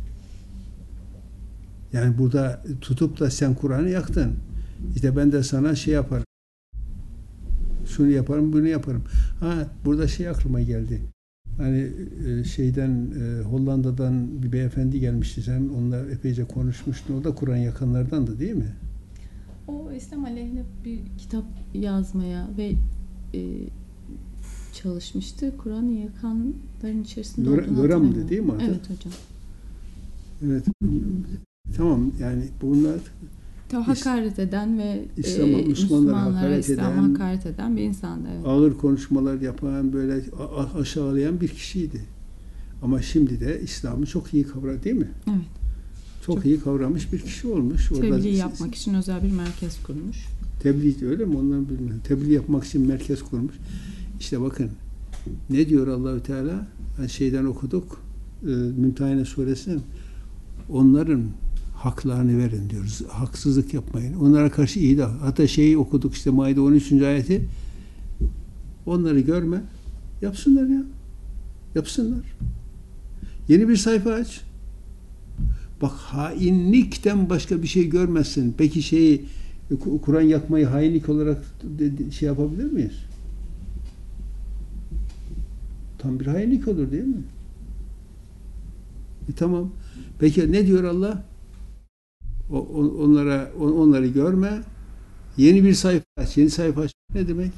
Yani burada tutup da sen Kur'an'ı yaktın. İşte ben de sana şey yaparım. Şunu yaparım, bunu yaparım. Ha, burada şey aklıma geldi. Hani şeyden Hollanda'dan bir beyefendi gelmişti. Sen onunla epeyce konuşmuştun. O da Kur'an yakanlardandı değil mi? O İslam aleyhine bir kitap yazmaya ve e, çalışmıştı. Kur'an'ı yakanların içerisinde olduğunu Yoram'dı değil mi adı? Evet hocam. Evet. Tamam yani bunlar hakaret eden ve İslam'a, e, Müslümanlara Müslümanlara hakaret İslam'a eden, hakaret eden bir insandı. Evet. Ağır konuşmalar yapan, böyle aşağılayan bir kişiydi. Ama şimdi de İslam'ı çok iyi kavradı değil mi? Evet. Çok, çok iyi kavramış bir kişi olmuş. Tebliğ Orada yapmak için özel bir merkez kurmuş. Tebliğ öyle mi? Ondan bilmiyorum. Tebliğ yapmak için merkez kurmuş. İşte bakın ne diyor Allahü Teala? Yani şeyden okuduk. E, Mümtehine Suresi'nin onların haklarını verin diyoruz. Haksızlık yapmayın. Onlara karşı iyi de. Hatta şeyi okuduk işte Maide on üçüncü ayeti. Onları görme. Yapsınlar ya. Yapsınlar. Yeni bir sayfa aç. Bak hainlikten başka bir şey görmezsin. Peki şeyi Kur'an yakmayı hainlik olarak şey yapabilir miyiz? Tam bir hainlik olur değil mi? E tamam. Peki ne diyor Allah? O, onlara onları görme. Yeni bir sayfa aç. Yeni sayfa aç. Ne demek?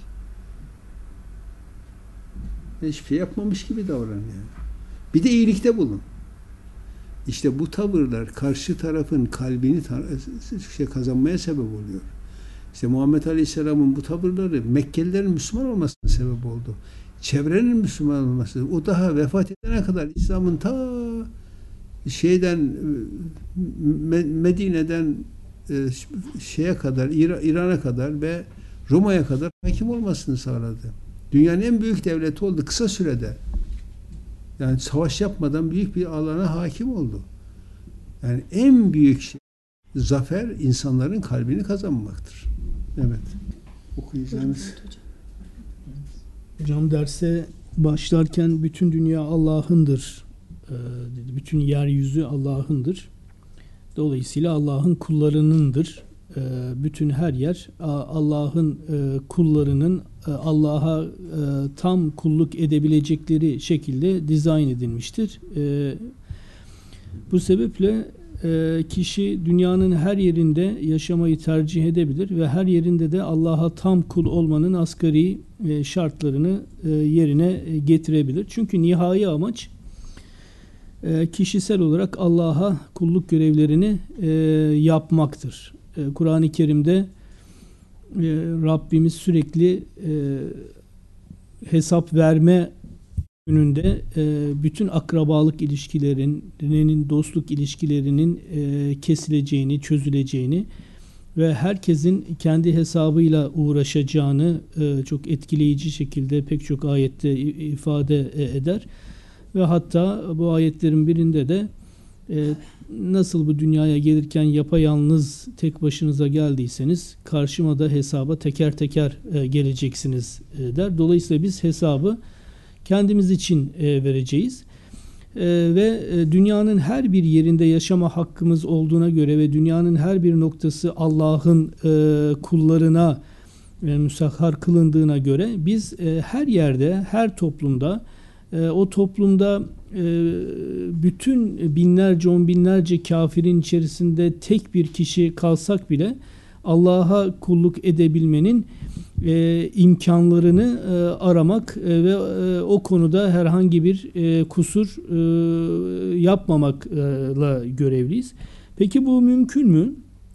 Hiçbir şey yapmamış gibi davran yani. Bir de iyilikte bulun. İşte bu tavırlar karşı tarafın kalbini şey kazanmaya sebep oluyor. İşte Muhammed Aleyhisselam'ın bu tavırları Mekkelilerin Müslüman olmasına sebep oldu. Çevrenin Müslüman olması. O daha vefat edene kadar İslam'ın ta şeyden Medine'den şeye kadar İran'a kadar ve Roma'ya kadar hakim olmasını sağladı. Dünyanın en büyük devleti oldu kısa sürede. Yani savaş yapmadan büyük bir alana hakim oldu. Yani en büyük şey, zafer insanların kalbini kazanmaktır. Evet. Okuyacağınız. Hocam derse başlarken bütün dünya Allah'ındır dedi. Bütün yeryüzü Allah'ındır. Dolayısıyla Allah'ın kullarınındır. Bütün her yer Allah'ın kullarının Allah'a tam kulluk edebilecekleri şekilde dizayn edilmiştir. Bu sebeple kişi dünyanın her yerinde yaşamayı tercih edebilir ve her yerinde de Allah'a tam kul olmanın asgari şartlarını yerine getirebilir. Çünkü nihai amaç kişisel olarak Allah'a kulluk görevlerini yapmaktır. Kur'an-ı Kerim'de Rabbimiz sürekli hesap verme önünde e, bütün akrabalık ilişkilerinin, dostluk ilişkilerinin e, kesileceğini, çözüleceğini ve herkesin kendi hesabıyla uğraşacağını e, çok etkileyici şekilde pek çok ayette ifade eder. Ve hatta bu ayetlerin birinde de e, nasıl bu dünyaya gelirken yapayalnız tek başınıza geldiyseniz karşıma da hesaba teker teker e, geleceksiniz e, der. Dolayısıyla biz hesabı kendimiz için e, vereceğiz. E, ve e, dünyanın her bir yerinde yaşama hakkımız olduğuna göre ve dünyanın her bir noktası Allah'ın e, kullarına e, müsahhar kılındığına göre biz e, her yerde, her toplumda, e, o toplumda e, bütün binlerce, on binlerce kafirin içerisinde tek bir kişi kalsak bile Allah'a kulluk edebilmenin e, imkanlarını e, aramak e, ve e, o konuda herhangi bir e, kusur e, yapmamakla görevliyiz. Peki bu mümkün mü?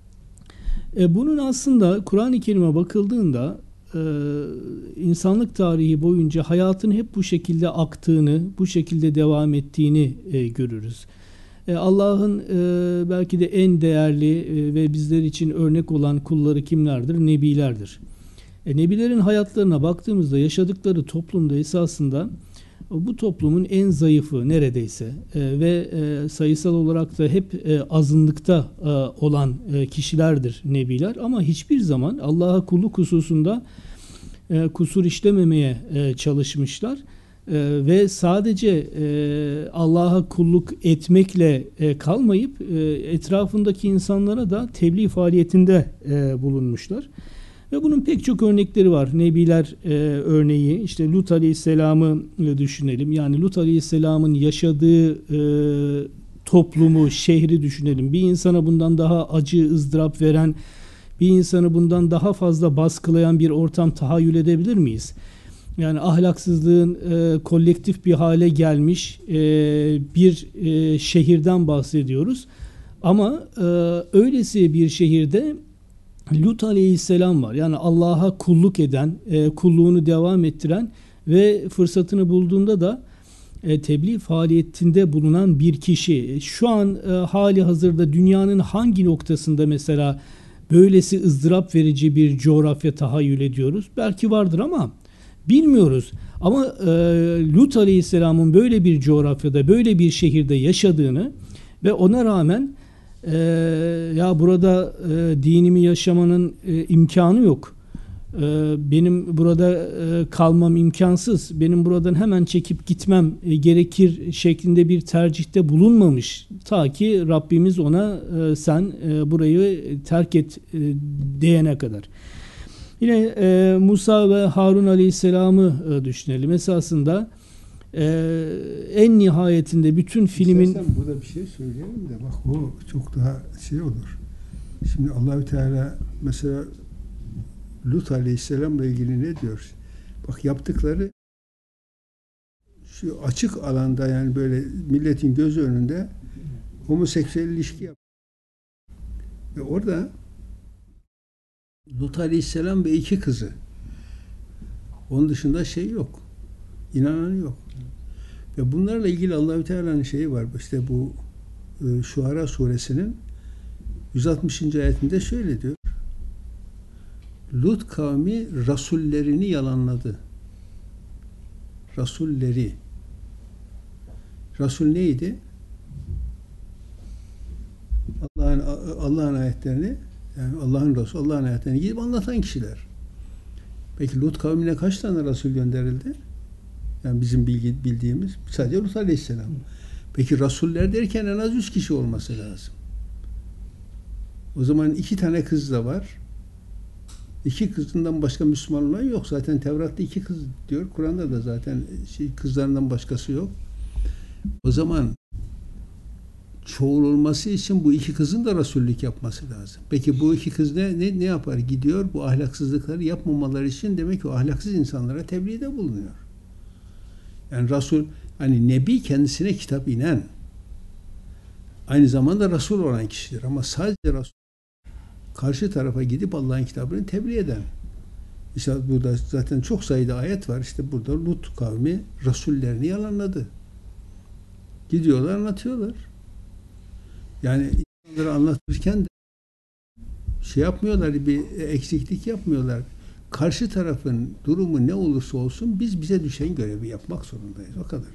E, bunun aslında Kur'an-ı Kerim'e bakıldığında e, insanlık tarihi boyunca hayatın hep bu şekilde aktığını, bu şekilde devam ettiğini e, görürüz. Allah'ın e, belki de en değerli e, ve bizler için örnek olan kulları kimlerdir? Nebilerdir. E, Nebilerin hayatlarına baktığımızda yaşadıkları toplumda esasında bu toplumun en zayıfı neredeyse e, ve e, sayısal olarak da hep e, azınlıkta e, olan e, kişilerdir Nebiler. Ama hiçbir zaman Allah'a kulluk hususunda e, kusur işlememeye e, çalışmışlar. Ee, ve sadece e, Allah'a kulluk etmekle e, kalmayıp e, etrafındaki insanlara da tebliğ faaliyetinde e, bulunmuşlar. Ve bunun pek çok örnekleri var. Nebiler e, örneği, işte Lut Aleyhisselam'ı e, düşünelim. Yani Lut Aleyhisselam'ın yaşadığı e, toplumu, şehri düşünelim. Bir insana bundan daha acı, ızdırap veren, bir insanı bundan daha fazla baskılayan bir ortam tahayyül edebilir miyiz? Yani ahlaksızlığın e, kolektif bir hale gelmiş e, bir e, şehirden bahsediyoruz. Ama e, öylesi bir şehirde Lut Aleyhisselam var. Yani Allah'a kulluk eden, e, kulluğunu devam ettiren ve fırsatını bulduğunda da e, tebliğ faaliyetinde bulunan bir kişi. Şu an e, hali hazırda dünyanın hangi noktasında mesela böylesi ızdırap verici bir coğrafya tahayyül ediyoruz? Belki vardır ama bilmiyoruz. Ama e, Lut Aleyhisselam'ın böyle bir coğrafyada, böyle bir şehirde yaşadığını ve ona rağmen e, ya burada e, dinimi yaşamanın e, imkanı yok. E, benim burada e, kalmam imkansız. Benim buradan hemen çekip gitmem e, gerekir şeklinde bir tercihte bulunmamış. Ta ki Rabbimiz ona e, sen e, burayı terk et e, diyene kadar. Yine e, Musa ve Harun Aleyhisselam'ı e, düşünelim. Esasında e, en nihayetinde bütün filmin... İstersen burada bir şey söyleyelim de bak o çok daha şey olur. Şimdi Allahü Teala mesela Lut Aleyhisselam'la ilgili ne diyor? Bak yaptıkları şu açık alanda, yani böyle milletin gözü önünde homoseksüel ilişki yap. Ve orada Lut Aleyhisselam ve iki kızı. Onun dışında şey yok. İnanan yok. Ve bunlarla ilgili Allahü Teala'nın şeyi var. İşte bu e, Şuara suresinin yüz altmışıncı ayetinde şöyle diyor. Lut kavmi rasullerini yalanladı. Rasulleri. Rasul neydi? Allah'ın Allah'ın ayetlerini, yani Allah'ın Resulü, Allah'ın ayetlerini gidip anlatan kişiler. Peki Lut kavmine kaç tane Resul gönderildi? Yani bizim bilgi, bildiğimiz sadece Lut Aleyhisselam. Peki Rasuller derken en az yüz kişi olması lazım. O zaman iki tane kız da var. İki kızından başka Müslüman olan yok. Zaten Tevrat'ta iki kız diyor. Kur'an'da da zaten şey, kızlarından başkası yok. O zaman çoğul olması için bu iki kızın da Resullük yapması lazım. Peki bu iki kız ne, ne, ne yapar? Gidiyor bu ahlaksızlıkları yapmamaları için demek ki o ahlaksız insanlara tebliğde bulunuyor. Yani Resul, hani Nebi kendisine kitap inen, aynı zamanda Resul olan kişidir. Ama sadece Resul karşı tarafa gidip Allah'ın kitabını tebliğ eden. İşte burada zaten çok sayıda ayet var. İşte burada Lut kavmi rasullerini yalanladı. Gidiyorlar, anlatıyorlar. Yani insanları anlatırken de şey yapmıyorlar, bir eksiklik yapmıyorlar. Karşı tarafın durumu ne olursa olsun biz bize düşen görevi yapmak zorundayız. O kadar.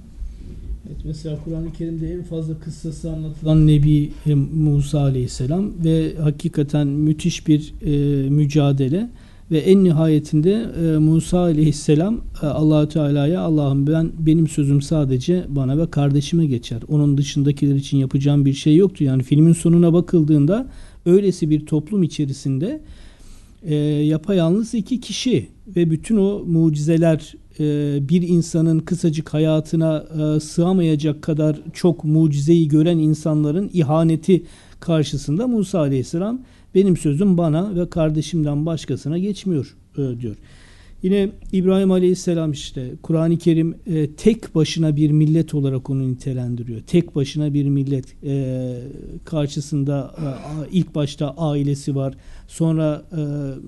Evet, mesela Kur'an-ı Kerim'de en fazla kıssası anlatılan Nebi Musa Aleyhisselam ve hakikaten müthiş bir e, mücadele ve en nihayetinde e, Musa Aleyhisselam e, Allah-u Teala'ya Allah'ım ben benim sözüm sadece bana ve kardeşime geçer. Onun dışındakiler için yapacağım bir şey yoktu. Yani filmin sonuna bakıldığında öylesi bir toplum içerisinde e, yapayalnız iki kişi ve bütün o mucizeler e, bir insanın kısacık hayatına e, sığamayacak kadar çok mucizeyi gören insanların ihaneti karşısında Musa Aleyhisselam benim sözüm bana ve kardeşimden başkasına geçmiyor e, diyor. Yine İbrahim Aleyhisselam işte Kur'an-ı Kerim e, tek başına bir millet olarak onu nitelendiriyor. Tek başına bir millet e, karşısında e, ilk başta ailesi var. Sonra e,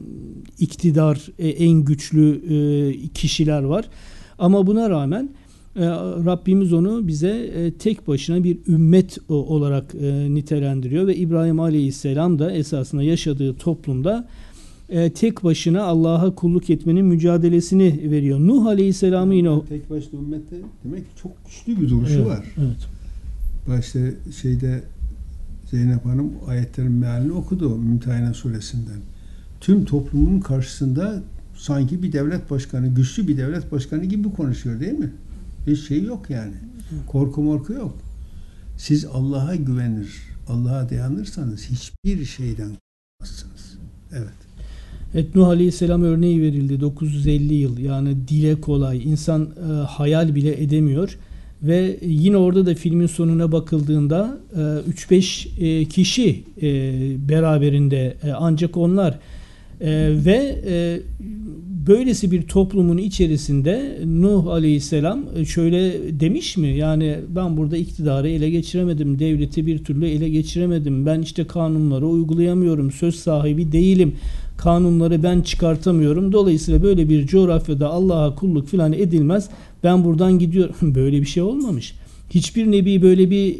iktidar e, en güçlü e, kişiler var. Ama buna rağmen e, Rabbimiz onu bize e, tek başına bir ümmet o, olarak e, nitelendiriyor ve İbrahim Aleyhisselam da esasında yaşadığı toplumda E, tek başına Allah'a kulluk etmenin mücadelesini veriyor. Nuh Aleyhisselam'ı yine o... Tek başına ümmette demek ki çok güçlü bir duruşu evet, var. Evet. Başta şeyde Zeynep Hanım ayetlerin mealini okudu Mümtehine suresinden. Tüm toplumun karşısında sanki bir devlet başkanı, güçlü bir devlet başkanı gibi konuşuyor değil mi? Hiç şey yok yani. Korku morku yok. Siz Allah'a güvenir, Allah'a dayanırsanız hiçbir şeyden korkmazsınız. Evet. Evet, Nuh Aleyhisselam örneği verildi. dokuz yüz elli yıl yani dile kolay. İnsan e, hayal bile edemiyor. Ve yine orada da filmin sonuna bakıldığında e, üç beş e, kişi e, beraberinde e, ancak onlar e, ve e, böylesi bir toplumun içerisinde Nuh Aleyhisselam şöyle demiş mi? Yani ben burada iktidarı ele geçiremedim. Devleti bir türlü ele geçiremedim. Ben işte kanunları uygulayamıyorum. Söz sahibi değilim. Kanunları ben çıkartamıyorum. Dolayısıyla böyle bir coğrafyada Allah'a kulluk filan edilmez. Ben buradan gidiyorum. Böyle bir şey olmamış. Hiçbir nebi böyle bir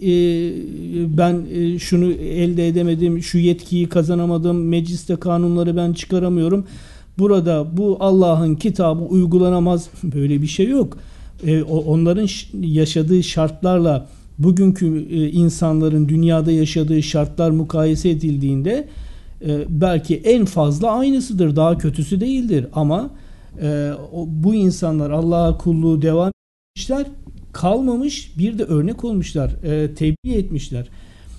e, ben e, şunu elde edemedim, şu yetkiyi kazanamadım, mecliste kanunları ben çıkaramıyorum. Burada bu Allah'ın kitabı uygulanamaz. Böyle bir şey yok. E, onların yaşadığı şartlarla bugünkü e, insanların dünyada yaşadığı şartlar mukayese edildiğinde e, belki en fazla aynısıdır. Daha kötüsü değildir. Ama e, o, bu insanlar Allah'a kulluğu devam etmişler. Kalmamış, bir de örnek olmuşlar. E, tebliğ etmişler.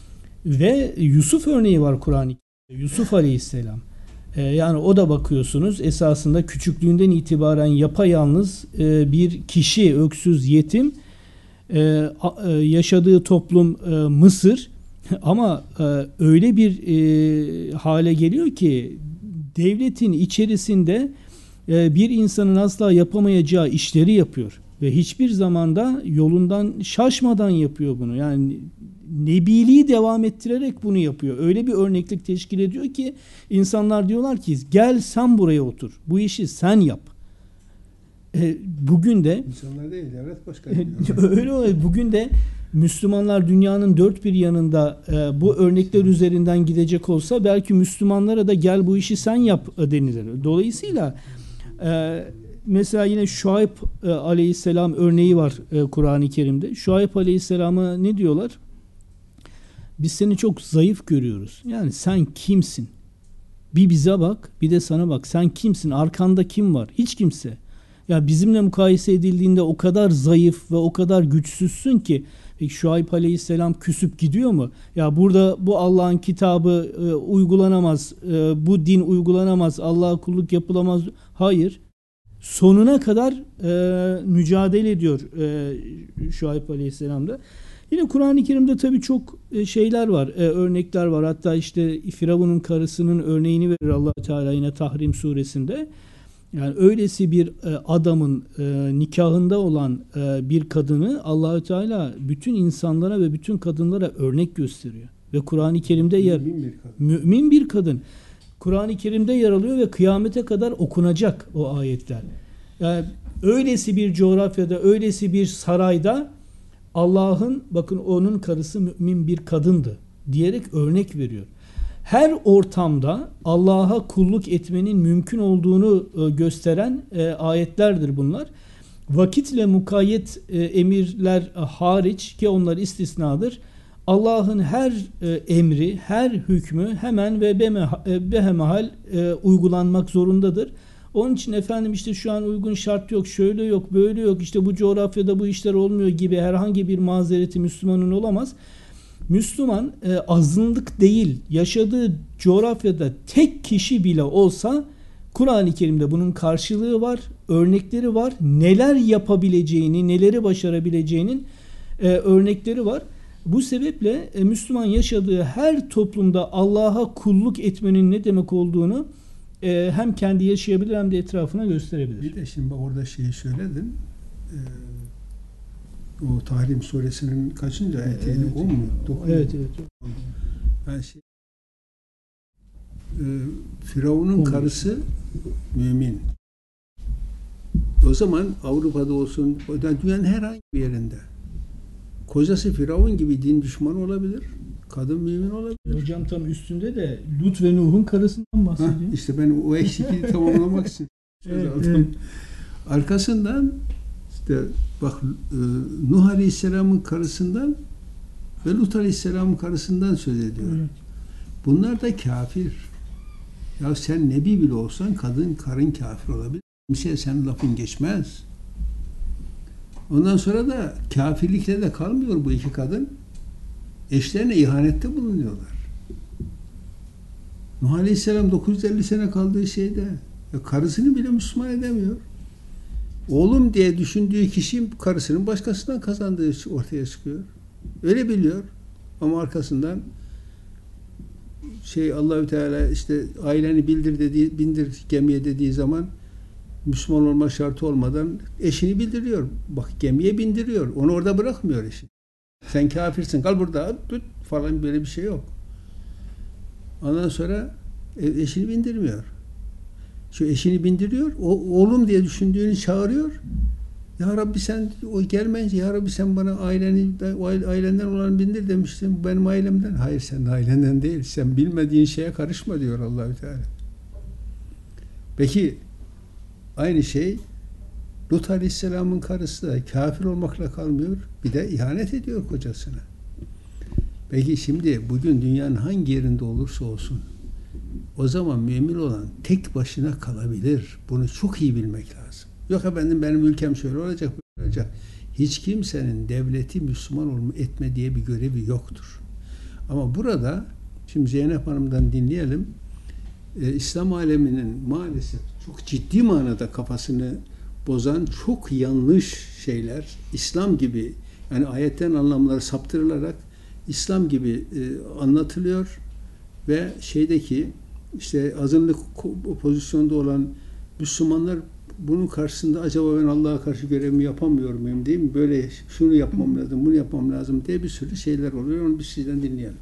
Ve Yusuf örneği var Kur'an-ı Kerim'de. Yusuf Aleyhisselam. E, yani o da bakıyorsunuz esasında küçüklüğünden itibaren yapayalnız e, bir kişi, öksüz, yetim. E, a, e, yaşadığı toplum e, Mısır. Ama e, öyle bir e, hale geliyor ki devletin içerisinde e, bir insanın asla yapamayacağı işleri yapıyor. Ve hiçbir zamanda yolundan şaşmadan yapıyor bunu. Yani nebiliği devam ettirerek bunu yapıyor. Öyle bir örneklik teşkil ediyor ki insanlar diyorlar ki gel sen buraya otur. Bu işi sen yap. E, bugün de İnsanlar değil, devlet başkanı. öyle öyle. Bugün de Müslümanlar dünyanın dört bir yanında e, bu örnekler üzerinden gidecek olsa belki Müslümanlara da gel bu işi sen yap denilir. Dolayısıyla e, mesela yine Şuayb e, Aleyhisselam örneği var e, Kur'an-ı Kerim'de. Şuayb Aleyhisselam'a ne diyorlar? Biz seni çok zayıf görüyoruz. Yani sen kimsin? Bir bize bak, bir de sana bak. Sen kimsin? Arkanda kim var? Hiç kimse. Ya bizimle mukayese edildiğinde o kadar zayıf ve o kadar güçsüzsün ki. Peki Şuayb Aleyhisselam küsüp gidiyor mu? Ya burada bu Allah'ın kitabı e, uygulanamaz, e, bu din uygulanamaz, Allah'a kulluk yapılamaz. Hayır. Sonuna kadar e, mücadele ediyor e, Şuayb Aleyhisselam'da. Yine Kur'an-ı Kerim'de tabii çok e, şeyler var, e, örnekler var. Hatta işte Firavun'un karısının örneğini verir Allah Teala yine Tahrim suresinde. Yani öylesi bir e, adamın e, nikahında olan e, bir kadını Allah Teala bütün insanlara ve bütün kadınlara örnek gösteriyor. Ve Kur'an-ı Kerim'de yer Mümin bir kadın. mümin bir kadın. Kur'an-ı Kerim'de yer alıyor ve kıyamete kadar okunacak o ayetler. Yani öylesi bir coğrafyada, öylesi bir sarayda Allah'ın, bakın onun karısı mümin bir kadındı diyerek örnek veriyor. Her ortamda Allah'a kulluk etmenin mümkün olduğunu gösteren ayetlerdir bunlar. Vakitle mukayyet emirler hariç, ki onlar istisnadır, Allah'ın her emri, her hükmü hemen ve behemahal uygulanmak zorundadır. Onun için efendim işte şu an uygun şart yok, şöyle yok, böyle yok, işte bu coğrafyada bu işler olmuyor gibi herhangi bir mazereti Müslümanın olamaz. Müslüman e, azınlık değil, yaşadığı coğrafyada tek kişi bile olsa Kur'an-ı Kerim'de bunun karşılığı var, örnekleri var, neler yapabileceğini, neleri başarabileceğinin e, örnekleri var. Bu sebeple e, Müslüman yaşadığı her toplumda Allah'a kulluk etmenin ne demek olduğunu e, hem kendi yaşayabilir hem de etrafına gösterebilir. Bir de şimdi orada şeyi söyledin. E, o Tahrim suresinin kaçıncı ayetiydi? Evet. O mu? Dokuz. Evet, evet. Ben şey, e, Firavun'un karısı mümin. O zaman Avrupa'da olsun, dünyanın herhangi bir yerinde kocası Firavun gibi din düşmanı olabilir. Kadın mümin olabilir. Hocam tam üstünde de Lut ve Nuh'un karısından bahsediyor. Hah, işte ben o eksikliği tamamlamak için. Evet, evet. Arkasından işte bak e, Nuh Aleyhisselam'ın karısından ve Lut Aleyhisselam'ın karısından söz ediyor. Evet. Bunlar da kafir. Ya sen nebi bile olsan kadın karın kafir olabilir. Kimseye senin lafın geçmez. Ondan sonra da kafirlikle de kalmıyor bu iki kadın. Eşlerine ihanette bulunuyorlar. Nuh Aleyhisselam dokuz yüz elli sene kaldığı şeyde ya karısını bile Müslüman edemiyor. Oğlum diye düşündüğü kişi karısının başkasından kazandığı ortaya çıkıyor. Öyle biliyor. Ama arkasından şey Allahü Teala işte aileni bildir dediği, bindir gemiye dediği zaman Müslüman olma şartı olmadan eşini bildiriyor. Bak gemiye bindiriyor. Onu orada bırakmıyor eşi. Sen kafirsin, kal burada tut falan, böyle bir şey yok. Ondan sonra eşini bindirmiyor. Şu eşini bindiriyor. O oğlum diye düşündüğünü çağırıyor. Ya Rabbi sen o gelmeyince ya Rabbi sen bana aileni, ailenden olanı bindir demiştin. Benim ailemden. Hayır, sen ailenden değil. Sen bilmediğin şeye karışma diyor Allahü Teala. Peki aynı şey Lut Aleyhisselam'ın karısı da kafir olmakla kalmıyor. Bir de ihanet ediyor kocasına. Peki şimdi bugün dünyanın hangi yerinde olursa olsun o zaman mümin olan tek başına kalabilir. Bunu çok iyi bilmek lazım. Yok efendim benim ülkem şöyle olacak, böyle olacak. Hiç kimsenin devleti Müslüman olma, etme diye bir görevi yoktur. Ama burada şimdi Zeynep Hanım'dan dinleyelim. Ee, İslam aleminin maalesef çok ciddi manada kafasını bozan çok yanlış şeyler, İslam gibi, yani ayetten anlamları saptırılarak İslam gibi e, anlatılıyor ve şeydeki işte azınlık pozisyonda olan Müslümanlar bunun karşısında acaba ben Allah'a karşı görevimi yapamıyor muyum değil mi? Böyle şunu yapmam lazım, bunu yapmam lazım diye bir sürü şeyler oluyor. Onu biz sizden dinleyelim.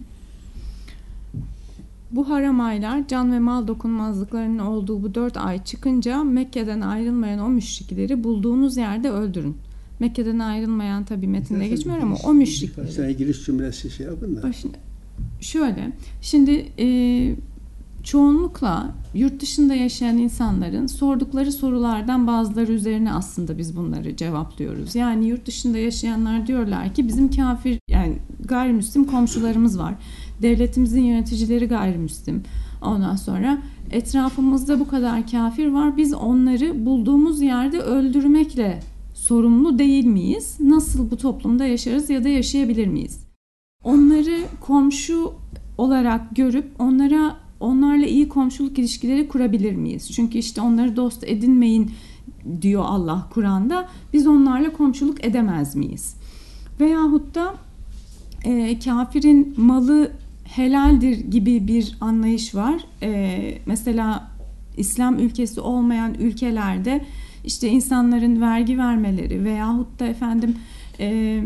Bu haram aylar can ve mal dokunmazlıklarının olduğu bu dört ay çıkınca Mekke'den ayrılmayan o müşrikleri bulduğunuz yerde öldürün. Mekke'den ayrılmayan tabi metinde geçmiyor ama o müşrikleri. Sen giriş cümlesi şey yapın da. Başına, şöyle, şimdi e, çoğunlukla yurt dışında yaşayan insanların sordukları sorulardan bazıları üzerine aslında biz bunları cevaplıyoruz. Yani yurt dışında yaşayanlar diyorlar ki bizim kafir, yani gayrimüslim komşularımız var. Devletimizin yöneticileri gayrimüslim. Ondan sonra etrafımızda bu kadar kafir var. Biz onları bulduğumuz yerde öldürmekle sorumlu değil miyiz? Nasıl bu toplumda yaşarız ya da yaşayabilir miyiz? Onları komşu olarak görüp onlara onlarla iyi komşuluk ilişkileri kurabilir miyiz? Çünkü işte onları dost edinmeyin diyor Allah Kur'an'da. Biz onlarla komşuluk edemez miyiz? Veyahut da e, kafirin malı helaldir gibi bir anlayış var. E, mesela İslam ülkesi olmayan ülkelerde işte insanların vergi vermeleri veyahut da efendim e,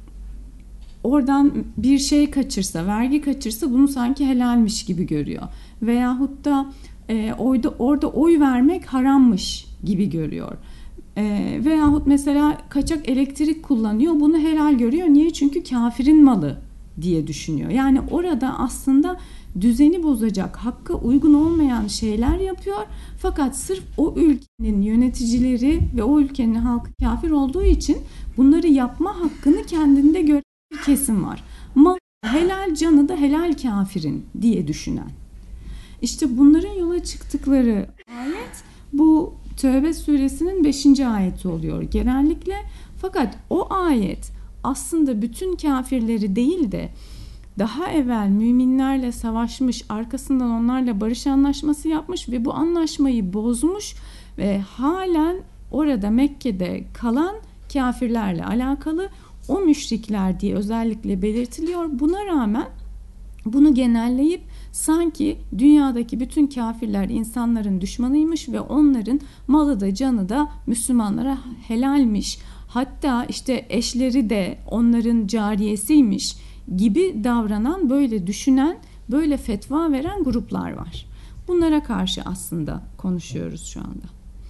oradan bir şey kaçırsa, vergi kaçırsa bunu sanki helalmiş gibi görüyor. veyahut da e, orada, orada oy vermek harammış gibi görüyor. E, veyahut mesela kaçak elektrik kullanıyor, bunu helal görüyor. Niye? Çünkü kafirin malı diye düşünüyor. Yani orada aslında düzeni bozacak, hakka uygun olmayan şeyler yapıyor. Fakat sırf o ülkenin yöneticileri ve o ülkenin halkı kafir olduğu için bunları yapma hakkını kendinde gören bir kesim var. Malı helal, canı da helal kafirin diye düşünen. İşte bunların yola çıktıkları ayet bu Tevbe suresinin beşinci ayeti oluyor genellikle. Fakat o ayet aslında bütün kafirleri değil de daha evvel müminlerle savaşmış, arkasından onlarla barış anlaşması yapmış ve bu anlaşmayı bozmuş ve halen orada Mekke'de kalan kafirlerle alakalı, o müşrikler diye özellikle belirtiliyor. Buna rağmen bunu genelleyip sanki dünyadaki bütün kafirler insanların düşmanıymış ve onların malı da canı da Müslümanlara helalmiş. Hatta işte eşleri de onların cariyesiymiş gibi davranan, böyle düşünen, böyle fetva veren gruplar var. Bunlara karşı aslında konuşuyoruz şu anda.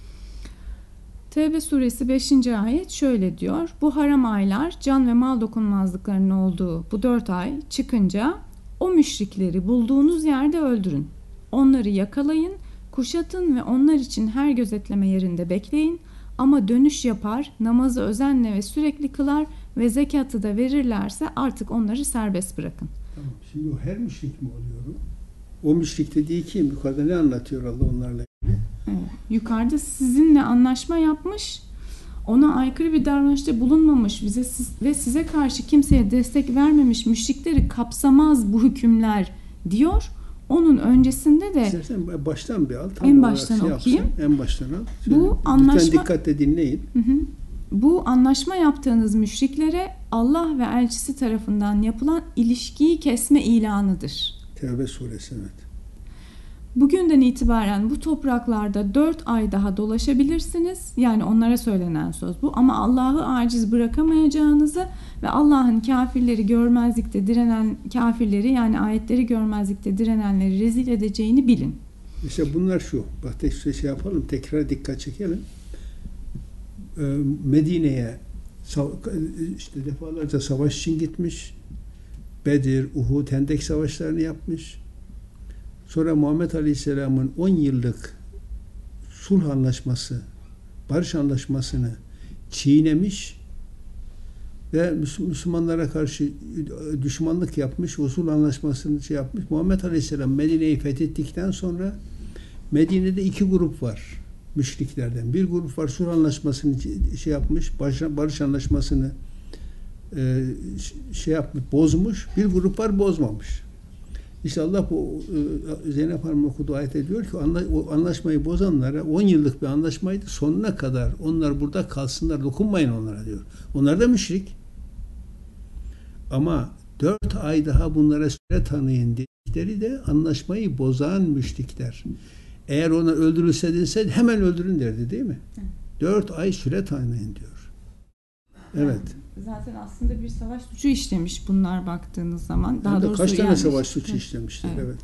Tevbe suresi beşinci ayet şöyle diyor. Bu haram aylar, can ve mal dokunmazlıklarının olduğu bu dört ay çıkınca o müşrikleri bulduğunuz yerde öldürün. Onları yakalayın, kuşatın ve onlar için her gözetleme yerinde bekleyin. Ama dönüş yapar, namazı özenle ve sürekli kılar ve zekatı da verirlerse artık onları serbest bırakın. Tamam. Şimdi o her müşrik mi oluyor? O müşrik dediği kim? Yukarıda ne anlatıyor Allah onlarla ilgili? Evet. Yukarıda sizinle anlaşma yapmış, ona aykırı bir davranışta bulunmamış bize ve size karşı kimseye destek vermemiş müşrikleri kapsamaz bu hükümler diyor. Onun öncesinde de İstersen baştan bir al. Tam en baştan şey okuyayım. Yapsın, en baştan al. Şöyle, bu anlaşma, lütfen dikkatle dinleyin. Hı hı. Bu anlaşma yaptığınız müşriklere Allah ve elçisi tarafından yapılan ilişkiyi kesme ilanıdır. Tevbe suresi, evet. Bugünden itibaren bu topraklarda dört ay daha dolaşabilirsiniz. Yani onlara söylenen söz bu. Ama Allah'ı aciz bırakamayacağınızı ve Allah'ın kafirleri görmezlikte direnen kafirleri, yani ayetleri görmezlikte direnenleri rezil edeceğini bilin. İşte bunlar şu. Bak tek şey yapalım. Tekrar dikkat çekelim. Medine'ye işte defalarca savaş için gitmiş. Bedir, Uhud, Hendek savaşlarını yapmış. Sonra Muhammed Aleyhisselam'ın on yıllık sulh anlaşması, barış anlaşmasını çiğnemiş ve Müslümanlara karşı düşmanlık yapmış, o sulh anlaşmasını şey yapmış. Muhammed Aleyhisselam Medine'yi fethettikten sonra Medine'de iki grup var müşriklerden. Bir grup var sulh anlaşmasını şey yapmış, barış anlaşmasını şey yapmış, bozmuş. Bir grup var bozmamış. İşte Allah bu Zeynep Hanım okuduğu ayette diyor ki o anlaşmayı bozanlara on yıllık bir anlaşmaydı. Sonuna kadar onlar burada kalsınlar, dokunmayın onlara diyor. Onlar da müşrik. Ama dört ay daha bunlara süre tanıyın dedikleri de anlaşmayı bozan müşrikler. Eğer ona öldürülse dense hemen öldürün derdi, değil mi? Dört ay süre tanıyın diyor. Evet. Zaten aslında bir savaş suçu işlemiş bunlar baktığınız zaman. Daha doğrusu kaç tane yani, savaş suçu işlemişler, evet. evet.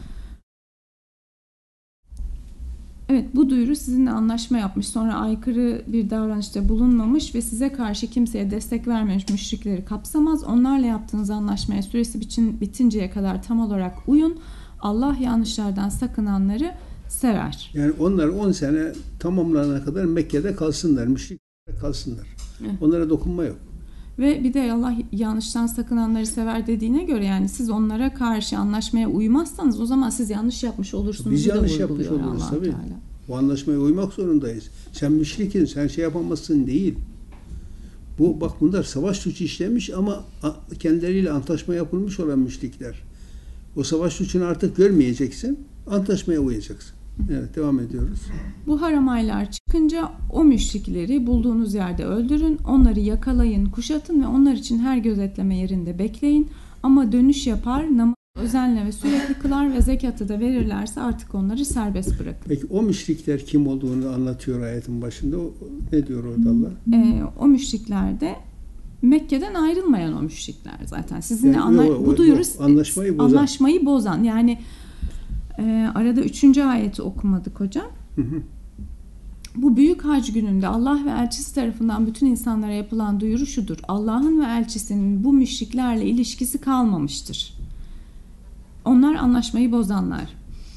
Evet, bu duyuru sizinle anlaşma yapmış, sonra aykırı bir davranışta bulunmamış ve size karşı kimseye destek vermemiş müşrikleri kapsamaz. Onlarla yaptığınız anlaşmaya süresi bitin, bitinceye kadar tam olarak uyun. Allah yanlışlardan sakınanları sever. Yani onlar on sene tamamlanana kadar Mekke'de kalsınlar, müşriklere kalsınlar. Evet. Onlara dokunma yok. Ve bir de Allah yanlıştan sakınanları sever dediğine göre, yani siz onlara karşı anlaşmaya uymazsanız o zaman siz yanlış yapmış olursunuz. Biz yanlış yapmış oluruz tabii. Teala. Bu anlaşmaya uymak zorundayız. Sen müşrikin, sen şey yapamazsın değil. Bu bak bunlar savaş suçu işlemiş ama kendileriyle antlaşma yapılmış olan müşrikler. O savaş suçunu artık görmeyeceksin, antlaşmaya uyacaksın. Evet, devam ediyoruz. Bu haram aylar çıkınca o müşrikleri bulduğunuz yerde öldürün, onları yakalayın, kuşatın ve onlar için her gözetleme yerinde bekleyin. Ama dönüş yapar, namazı özenle ve sürekli kılar ve zekatı da verirlerse artık onları serbest bırakın. Peki o müşrikler kim olduğunu anlatıyor ayetin başında. O, ne diyor orada Allah? Ee, o müşrikler de Mekke'den ayrılmayan o müşrikler zaten. Sizinle yani, anla- o, o, bu duyuru o, anlaşmayı bozan. anlaşmayı bozan. Yani Ee, arada üçüncü ayeti okumadık hocam. Hı hı. Bu büyük hac gününde Allah ve elçisi tarafından bütün insanlara yapılan duyuru şudur: Allah'ın ve elçisinin bu müşriklerle ilişkisi kalmamıştır. Onlar anlaşmayı bozanlar.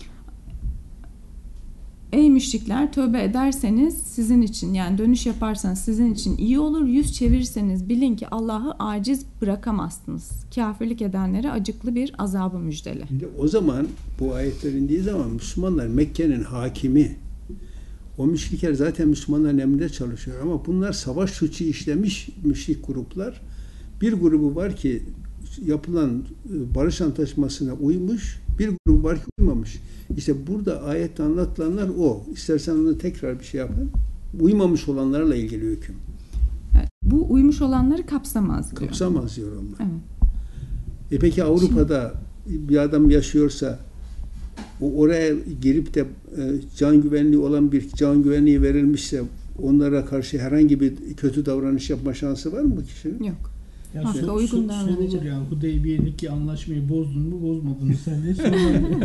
Ey müşrikler, tövbe ederseniz sizin için, yani dönüş yaparsanız sizin için iyi olur. Yüz çevirirseniz bilin ki Allah'ı aciz bırakamazsınız. Kafirlik edenlere acıklı bir azabı müjdele. Şimdi o zaman bu ayetler indiği zaman Müslümanlar, Mekke'nin hakimi, o müşrikler zaten Müslümanların emrinde çalışıyor ama bunlar savaş suçu işlemiş müşrik gruplar. Bir grubu var ki yapılan barış antlaşmasına uymuş, bir grubu var ki uymamış. İşte burada ayette anlatılanlar o. İstersen onu tekrar bir şey yapın. Uymamış olanlarla ilgili hüküm. Yani bu uymuş olanları kapsamaz diyor. Kapsamaz diyor Allah. Evet. E peki Avrupa'da Şimdi, bir adam yaşıyorsa o oraya girip de e, can güvenliği olan bir can güvenliği verilmişse onlara karşı herhangi bir kötü davranış yapma şansı var mı kişinin? Yok. Yani Hakkı so, uygun so, davranacak. sorulur yani Hudeybiye'deki anlaşmayı bozdun mu bozmadın mı sen ne sorulur.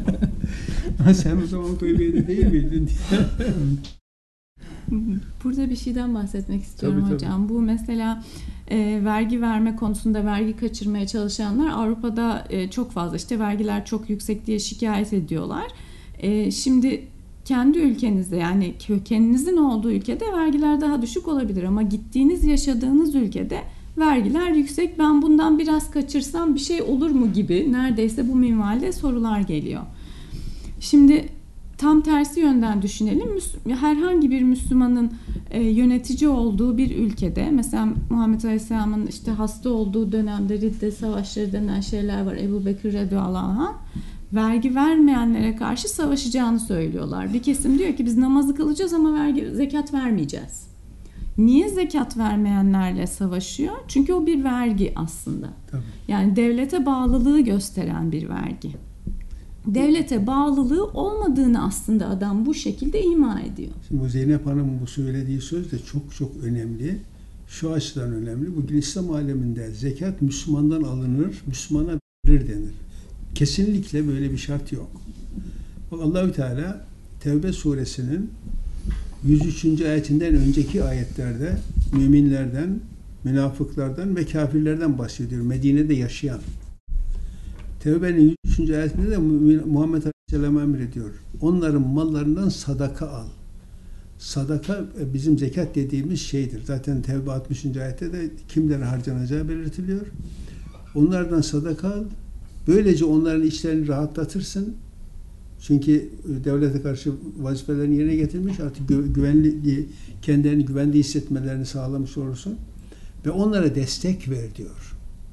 Sen o zaman Hudeybiye'de değil miydin? Burada bir şeyden bahsetmek istiyorum Tabii, hocam. Tabii. Bu mesela e, vergi verme konusunda vergi kaçırmaya çalışanlar Avrupa'da e, çok fazla, işte vergiler çok yüksek diye şikayet ediyorlar. E, şimdi kendi ülkenizde, yani kökeninizin olduğu ülkede vergiler daha düşük olabilir ama gittiğiniz, yaşadığınız ülkede vergiler yüksek. Ben bundan biraz kaçırsam bir şey olur mu gibi neredeyse bu minvalde sorular geliyor. Şimdi tam tersi yönden düşünelim. Herhangi bir Müslümanın e, yönetici olduğu bir ülkede, mesela Muhammed Aleyhisselam'ın işte hasta olduğu dönemde Ridde savaşları denen şeyler var. Ebu Bekir radıyallahu anh vergi vermeyenlere karşı savaşacağını söylüyorlar. Bir kesim diyor ki biz namazı kılacağız ama vergi, zekat vermeyeceğiz. Niye zekat vermeyenlerle savaşıyor? Çünkü o bir vergi aslında. Tabii. Yani devlete bağlılığı gösteren bir vergi. Devlete bağlılığı olmadığını aslında adam bu şekilde ima ediyor. Şimdi Zeynep Hanım'ın bu söylediği söz de çok çok önemli. Şu açıdan önemli. Bugün İslam aleminde zekat Müslümandan alınır, Müslümana verilir denir. Kesinlikle böyle bir şart yok. Bak Allahü Teala Tevbe suresinin yüz üçüncü ayetinden önceki ayetlerde müminlerden, münafıklardan ve kafirlerden bahsediyor. Medine'de yaşayan. Tevbe'nin yüz üçüncü ayetinde de Muhammed Aleyhisselam'a emrediyor. Onların mallarından sadaka al. Sadaka bizim zekat dediğimiz şeydir. Zaten Tevbe altmışıncı ayette de kimlere harcanacağı belirtiliyor. Onlardan sadaka al. Böylece onların içlerini rahatlatırsın. Çünkü devlete karşı vazifelerini yerine getirmiş, artık güvenli, kendilerini güvende hissetmelerini sağlamış olursun. Ve onlara destek ver diyor.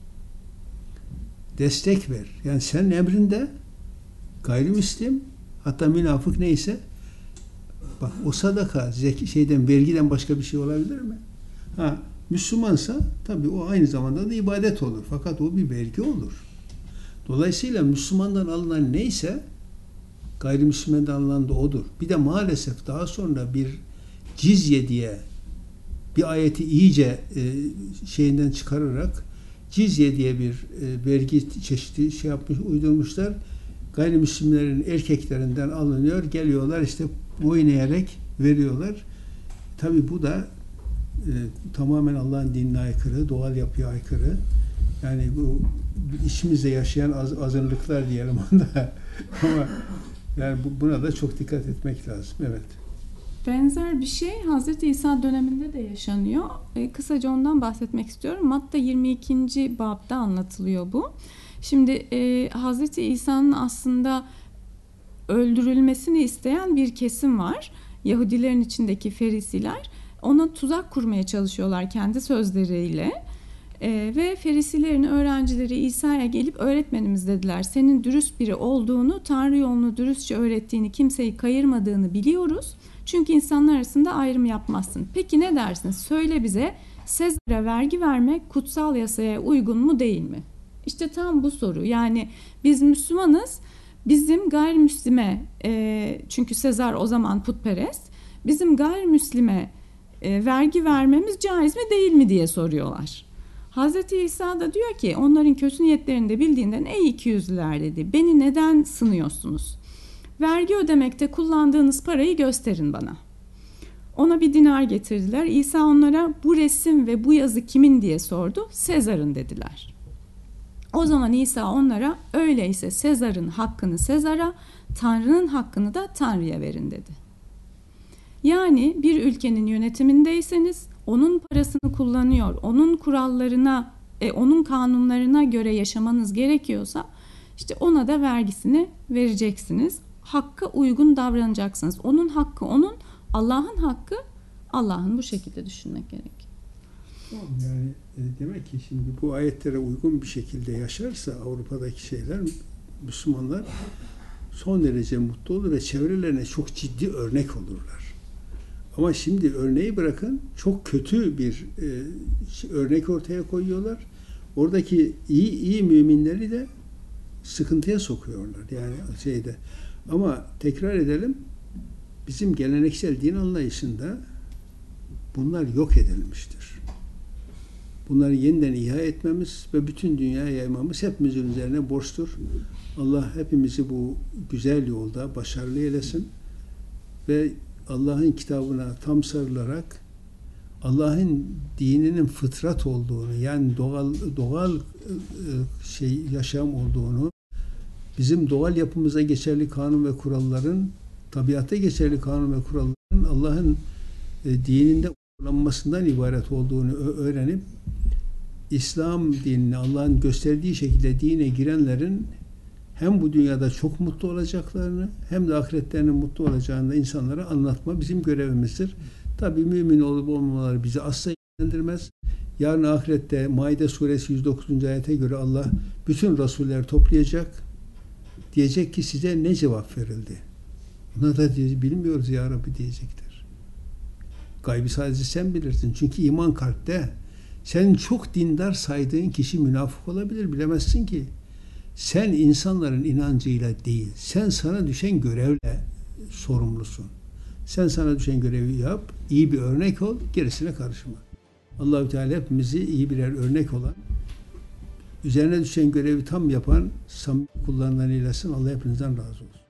Destek ver. Yani senin emrinde gayrimüslim, hatta münafık neyse, bak o sadaka, zeki, şeyden, vergiden başka bir şey olabilir mi? Ha, Müslümansa tabii o aynı zamanda da ibadet olur. Fakat o bir vergi olur. Dolayısıyla Müslümandan alınan neyse gayrimüslimden alınan da odur. Bir de maalesef daha sonra bir cizye diye bir ayeti iyice e, şeyinden çıkararak cizye diye bir e, vergi çeşidi şey yapmış, uydurmuşlar. Gayrimüslimlerin erkeklerinden alınıyor, geliyorlar işte boyun eğerek veriyorlar. Tabii bu da e, tamamen Allah'ın dinine aykırı, doğal yapıya aykırı. Yani bu içimizde yaşayan az, azınlıklar diyelim onda. Ama yani bu, buna da çok dikkat etmek lazım. Evet. Benzer bir şey Hazreti İsa döneminde de yaşanıyor. E, kısaca ondan bahsetmek istiyorum. Matta yirmi ikinci babda anlatılıyor bu. Şimdi e, Hazreti İsa'nın aslında öldürülmesini isteyen bir kesim var. Yahudilerin içindeki Ferisiler. Ona tuzak kurmaya çalışıyorlar kendi sözleriyle. Ee, ve Ferisilerin öğrencileri İsa'ya gelip öğretmenimiz dediler. Senin dürüst biri olduğunu, Tanrı yolunu dürüstçe öğrettiğini, kimseyi kayırmadığını biliyoruz. Çünkü insanlar arasında ayrım yapmazsın. Peki ne dersin? Söyle bize, Sezar'a vergi vermek kutsal yasaya uygun mu değil mi? İşte tam bu soru. Yani biz Müslümanız, bizim gayrimüslime, e, çünkü Sezar o zaman putperest, bizim gayrimüslime e, vergi vermemiz caiz mi değil mi diye soruyorlar. Hazreti İsa da diyor ki onların kötü niyetlerini de bildiğinden ey ikiyüzlüler dedi. Beni neden sınıyorsunuz? Vergi ödemekte kullandığınız parayı gösterin bana. Ona bir dinar getirdiler. İsa onlara bu resim ve bu yazı kimin diye sordu. Sezar'ın dediler. O zaman İsa onlara öyleyse Sezar'ın hakkını Sezar'a, Tanrı'nın hakkını da Tanrı'ya verin dedi. Yani bir ülkenin yönetimindeyseniz onun parasını kullanıyor, onun kurallarına, e, onun kanunlarına göre yaşamanız gerekiyorsa işte ona da vergisini vereceksiniz. Hakka uygun davranacaksınız. Onun hakkı onun, Allah'ın hakkı Allah'ın, bu şekilde düşünmek gerek. Yani e, demek ki şimdi bu ayetlere uygun bir şekilde yaşarsa Avrupa'daki şeyler, Müslümanlar son derece mutlu olur ve çevrelerine çok ciddi örnek olurlar. Ama şimdi örneği bırakın, çok kötü bir e, örnek ortaya koyuyorlar. Oradaki iyi iyi müminleri de sıkıntıya sokuyorlar. Yani şeyde. Ama tekrar edelim, bizim geleneksel din anlayışında bunlar yok edilmiştir. Bunları yeniden ihya etmemiz ve bütün dünyaya yaymamız hepimizin üzerine borçtur. Allah hepimizi bu güzel yolda başarılı eylesin ve Allah'ın kitabına tam sarılarak Allah'ın dininin fıtrat olduğunu, yani doğal doğal şey yaşam olduğunu, bizim doğal yapımıza geçerli kanun ve kuralların, tabiata geçerli kanun ve kuralların Allah'ın dininde uygulanmasından ibaret olduğunu öğrenip İslam dinine, Allah'ın gösterdiği şekilde dine girenlerin hem bu dünyada çok mutlu olacaklarını hem de ahiretlerinin mutlu olacağını da insanlara anlatma bizim görevimizdir. Tabii mümin olup olmamaları bizi asla ilgilendirmez. Yarın ahirette Maide suresi yüz dokuzuncu ayete göre Allah bütün rasulleri toplayacak. Diyecek ki size ne cevap verildi? Buna da bilmiyoruz ya Rabbi diyecektir. Gaybı sadece sen bilirsin. Çünkü iman kalpte. Senin çok dindar saydığın kişi münafık olabilir. Bilemezsin ki. Sen insanların inancıyla değil, sen sana düşen görevle sorumlusun. Sen sana düşen görevi yap, iyi bir örnek ol, gerisine karışma. Allah-u Teala hepimizi iyi birer örnek olan, üzerine düşen görevi tam yapan samimi kullarından eylesin. Allah hepinizden razı olsun.